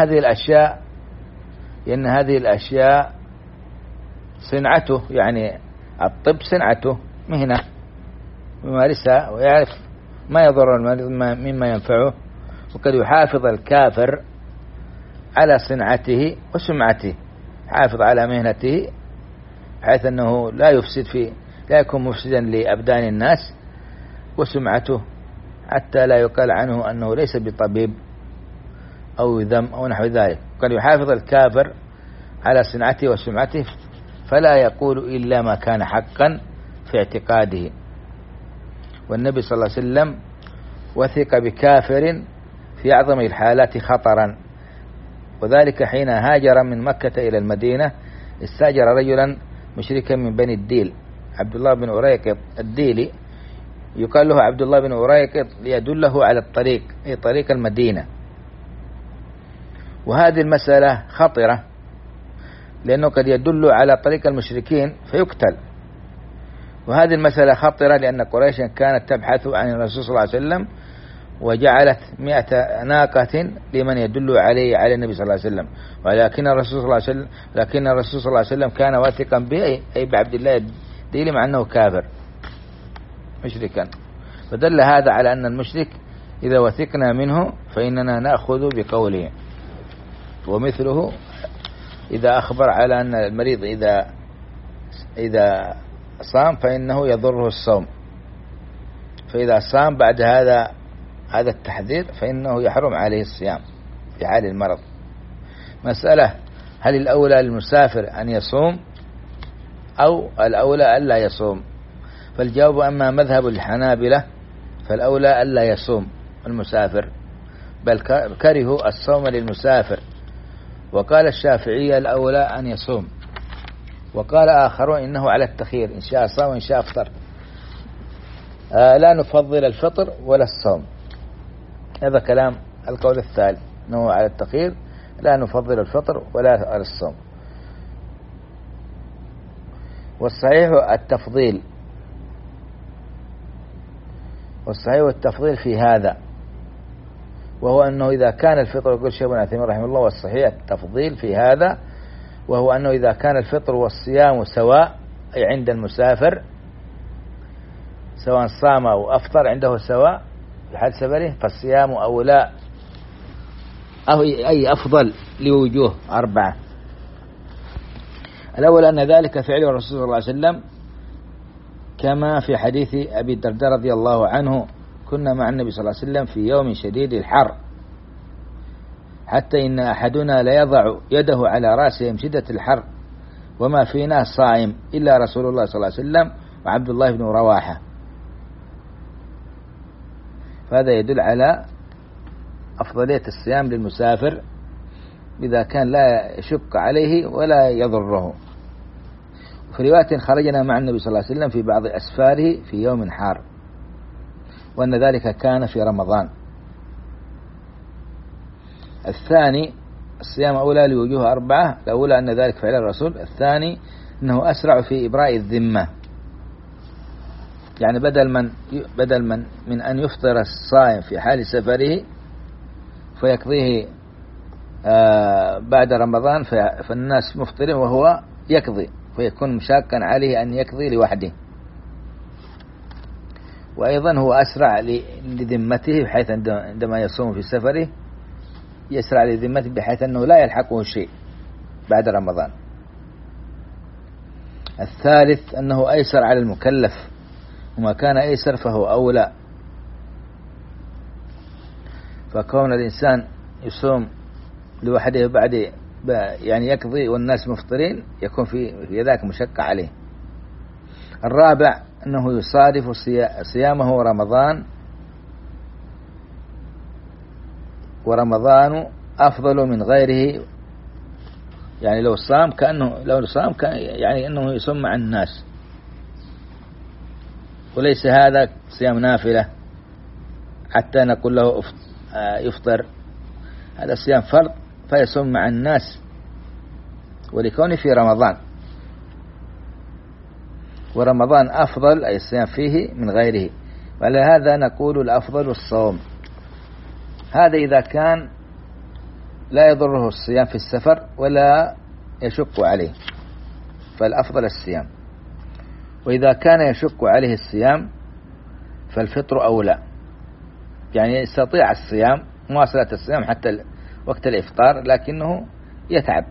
هذه الأشياء صنعته، يعني الطب صنعته مهنة يمارسها ويعرف ما يضر المريض مما ينفعه، وقد يحافظ الكافر على صنعته وسمعته، حافظ على مهنته بحيث أنه لا يكون مفسدا لأبدان الناس وسمعته، حتى لا يقال عنه أنه ليس بطبيب أو ذم أو نحو ذلك. قد يحافظ الكافر على صنعته وسمعته فلا يقول إلا ما كان حقا في اعتقاده. والنبي صلى الله عليه وسلم وثق بكافر في أعظم الحالات خطرا، وذلك حين هاجر من مكة إلى المدينة استأجر رجلا مشركا من بني الديل عبد الله بن أريكط الديلي يقال له عبد الله بن أريكط ليدله على الطريق، أي طريق المدينة. وهذه المسألة خطرة لأنه قد يدل على طريق المشركين فيقتل. وهذه المسألة خطرة لأن قريشا كانت تبحث عن الرسول صلى الله عليه وسلم وجعلت 100 ناقة لمن يدل على النبي صلى الله عليه وسلم، ولكن الرسول صلى الله عليه وسلم كان واثقا به، أي بعبد الله الديلي، مع أنه كافر مشركا. فدل هذا على أن المشرك إذا وثقنا منه فإننا نأخذ بقوله. ومثله إذا أخبر على أن المريض إذا صام فإنه يضره الصوم، فإذا صام بعد هذا التحذير فإنه يحرم عليه الصيام في حال المرض. مسألة: هل الأولى للمسافر أن يصوم أو الأولى ألا يصوم؟ فالجواب: أما مذهب الحنابلة فالأولى ألا يصوم المسافر، بل كرهوا الصوم للمسافر. وقال الشافعية الأولى أن يصوم، وقال آخرون إنه على التخيير، إن شاء صام وإن شاء أفطر، لا نفضل الفطر ولا الصوم. هذا كلام القول الثالث، أنه على التخيير، لا نفضل الفطر ولا الصوم. والصحيح التفضيل في هذا، وهو أنه إذا كان الفطر، يقول الشيخ ابن عثيمين رحمه الله، والصحيح التفضيل في هذا، وهو أنه إذا كان الفطر والصيام سواء، أي عند المسافر سواء صام أو أفطر عنده سواء في حال سفره، فالصيام أولى أي أفضل لوجوه 4. الأول أن ذلك فعل الرسول صلى الله عليه وسلم، كما في حديث أبي الدرداء رضي الله عنه: كنا مع النبي صلى الله عليه وسلم في يوم شديد الحر حتى إن أحدنا ليضع يده على رأسه من شدة الحر وما فينا صائم إلا رسول الله صلى الله عليه وسلم وعبد الله بن رواحة. فهذا يدل على أفضلية الصيام للمسافر إذا كان لا يشق عليه ولا يضره. في رواية: خرجنا مع النبي صلى الله عليه وسلم في بعض أسفاره في يوم حار، وأن ذلك كان في رمضان. الثاني: الصيام أولى لوجوه 4. الأولى أن ذلك فعل الرسول. الثاني: أنه أسرع في إبراء الذمة، يعني بدل من أن يفطر الصائم في حال سفره فيقضيه بعد رمضان، فالناس مفطرين وهو يقضي، فيكون مشاقا عليه أن يقضي لوحده. وأيضا هو أسرع لذمته، بحيث عندما يصوم في سفره يسرع لذمته بحيث أنه لا يلحقه شيء بعد رمضان. الثالث: أنه أيسر على المكلف، وما كان أيسر فهو أولى. فكون الإنسان يصوم لوحده بعد يعني يقضي والناس مفطرين يكون في ذاك مشقة عليه. الرابع: أنه يصادف صيامه رمضان، ورمضان أفضل من غيره، يعني لو صام يعني أنه يصوم مع الناس، وليس هذا صيام نافلة حتى نقول له يفطر، هذا صيام فرض فيصوم مع الناس ولكونه في رمضان، ورمضان أفضل أي الصيام فيه من غيره، ولهذا نقول الأفضل الصوم. هذا إذا كان لا يضره الصيام في السفر ولا يشق عليه فالأفضل الصيام، وإذا كان يشق عليه الصيام فالفطر أولى، يعني يستطيع الصيام مواصلة الصيام حتى وقت الإفطار، لكنه يتعب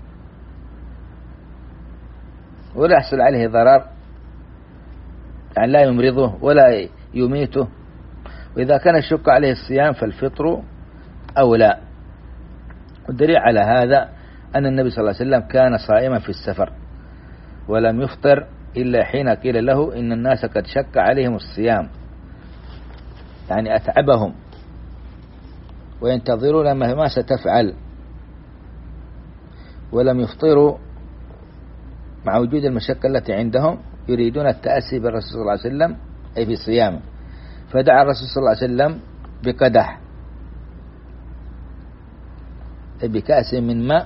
ولا يحصل عليه ضرر، يعني لا يمرضه ولا يميته. وإذا كان يشق عليه الصيام فالفطر أولى. والدليل على هذا أن النبي صلى الله عليه وسلم كان صائما في السفر ولم يفطر إلا حين قيل له إن الناس قد شق عليهم الصيام، يعني أتعبهم وينتظرون ما ستفعل، ولم يفطروا مع وجود المشقة التي عندهم، يريدون التأسي بالرسول صلى الله عليه وسلم أي في صيامه، فدعا الرسول صلى الله عليه وسلم بقدح بكأس من ماء،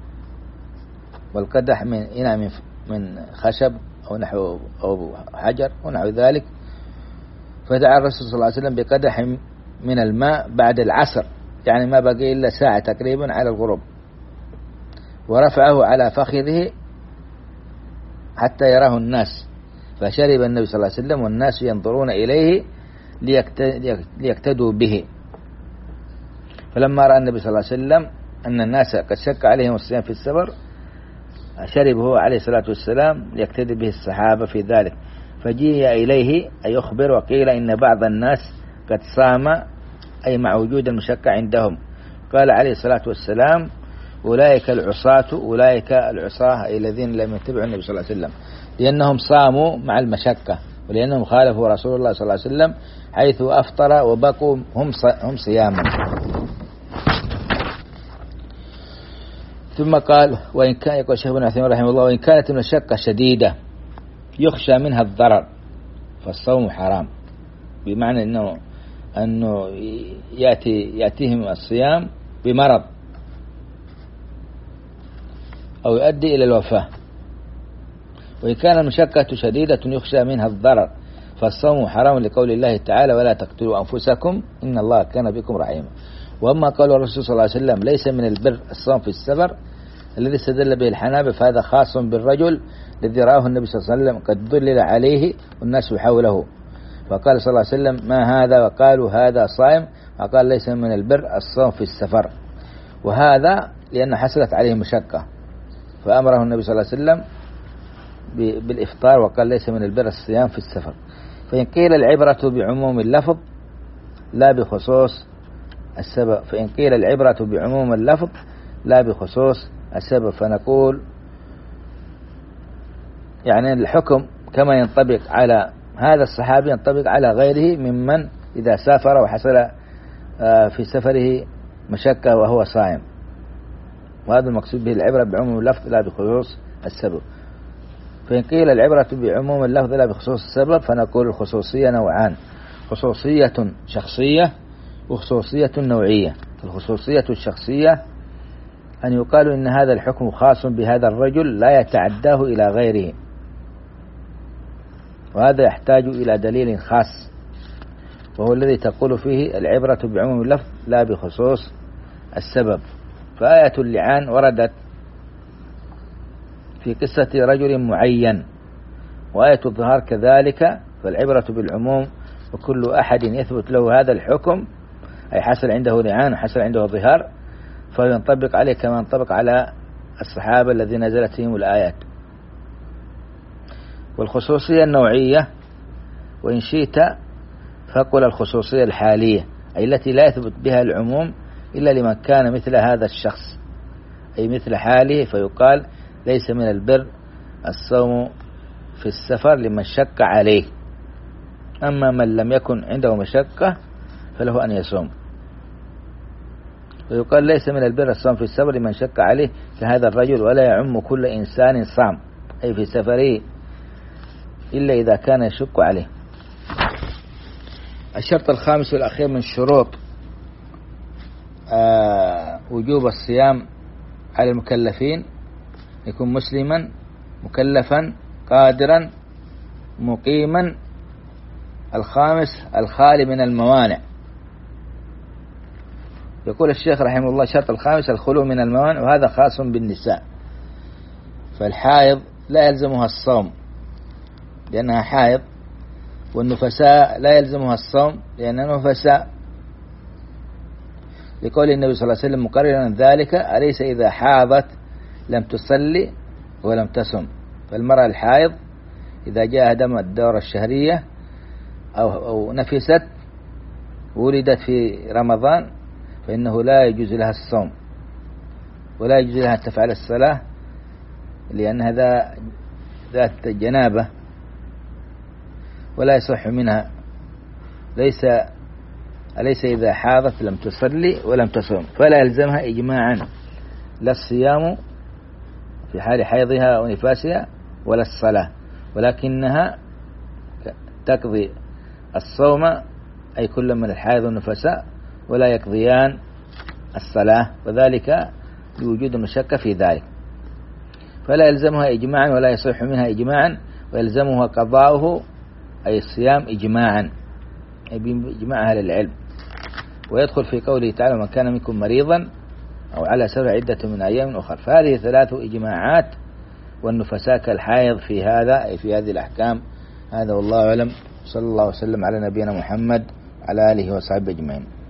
والقدح من إناء من خشب أو نحو أو حجر ونحو ذلك. فدعا الرسول صلى الله عليه وسلم بقدح من الماء بعد العصر، يعني ما بقي إلا ساعة تقريبا على الغروب، ورفعه على فخذه حتى يراه الناس، فشرب النبي صلى الله عليه وسلم والناس ينظرون إليه ليقتدوا به. فلما رأى النبي صلى الله عليه وسلم أن الناس قد شك عليهم الصيام في السفر شربه عليه الصلاة والسلام ليقتدي به الصحابة في ذلك، فجيء إليه أي يخبر، وقيل إن بعض الناس قد صام أي مع وجود المشقة عندهم. قال عليه الصلاة والسلام أولئك العصاة أي الذين لم يتبعوا النبي صلى الله عليه وسلم، لأنهم صاموا مع المشقة، ولأنهم خالفوا رسول الله صلى الله عليه وسلم حيث أفطر وبقوا هم صياما. ثم قال وإن كان، يقول الشيخ ابن عثيمين رحمه الله، وإن كانت المشقة شديدة يخشى منها الضرر فالصوم حرام، بمعنى أنه يأتيهم الصيام بمرض أو يؤدي إلى الوفاة. وإن كان المشقة شديدة يخشى منها الضرر فالصوم حرام، لقول الله تعالى ولا تقتلوا أنفسكم إن الله كان بكم رحيما. وأما قول الرسول صلى الله عليه وسلم ليس من البر الصوم في السفر الذي استدل به الحنابلة، فهذا خاص بالرجل الذي رآه النبي صلى الله عليه وسلم قد ظلل عليه والناس حوله، فقال صلى الله عليه وسلم ما هذا؟ وقالوا هذا صائم، فقال ليس من البر الصوم في السفر، وهذا لأن حصلت عليه مشقة فأمره النبي صلى الله عليه وسلم بالإفطار، وقال ليس من البر الصيام في السفر. فإن قيل العبرة بعموم اللفظ لا بخصوص السبب، السبب فنقول يعني الحكم كما ينطبق على هذا الصحابي ينطبق على غيره ممن إذا سافر وحصل في سفره مشقة وهو صائم، وهذا المقصود به العبرة بعموم اللفظ لا بخصوص السبب. فإن قيل العبرة بعموم اللفظ لا بخصوص السبب فنقول الخصوصية نوعان، خصوصية شخصية وخصوصية نوعية. الخصوصية الشخصية أن يقال إن هذا الحكم خاص بهذا الرجل لا يتعداه إلى غيره، وهذا يحتاج إلى دليل خاص، وهو الذي تقول فيه العبرة بعموم اللفظ لا بخصوص السبب. فآية اللعان وردت في قصة رجل معين، وآية الظهار كذلك، فالعبرة بالعموم، وكل أحد يثبت له هذا الحكم أي حصل عنده لعان وحصل عنده ظهار فينطبق عليه كما ينطبق على الصحابة الذين نزلت فيهم الآيات. والخصوصية النوعية وإن شئت فقل الخصوصية الحالية، أي التي لا يثبت بها العموم إلا لمن كان مثل هذا الشخص أي مثل حاله، فيقال ليس من البر الصوم في السفر لمن شق عليه، أما من لم يكن عنده مشقة فله أن يصوم. ويقال ليس من البر الصوم في السفر لمن شق عليه كهذا الرجل، ولا يعم كل إنسان صام أي في سفره إلا إذا كان يشق عليه. الشرط الخامس والأخير من شروط وجوب الصيام على المكلفين يكون مسلما مكلفا قادرا مقيما. الخامس الخالي من الموانع. يقول الشيخ رحمه الله الشرط الخامس الخلو من الموانع، وهذا خاص بالنساء، فالحائض لا يلزمها الصوم لأنها حائض، والنفساء لا يلزمها الصوم لأنها نفساء، لقول النبي صلى الله عليه وسلم مقررا ذلك أليس إذا حاضت لم تصلي ولم تصم. فالمرأة الحائض إذا جاء دم الدورة الشهرية أو نفست ولدت في رمضان فإنه لا يجوز لها الصوم ولا يجوز لها أن تفعل الصلاة، لأنها ذات جنابة ولا يصح منها. أليس إذا حاضت لم تصلي ولم تصوم، فلا يلزمها إجماعا لا الصيام في حال حيضها أو نفاسها ولا الصلاة، ولكنها تقضي الصوم أي كل من الحائض والنفساء، ولا يقضيان الصلاة، وذلك لوجود المشقة في ذلك، فلا يلزمها إجماعا ولا يصح منها إجماعا، ويلزمها قضاؤه أي الصيام إجماعا أي بإجماع أهل العلم. ويدخل في قوله تعالى: من كان منكم مريضا أو على سفر عدة من أيام أخرى. فهذه 3 إجماعات، والنفساء كالحائض في هذا أي في هذه الأحكام. هذا والله أعلم، صلى الله وسلم على نبينا محمد على آله وصحبه أجمعين.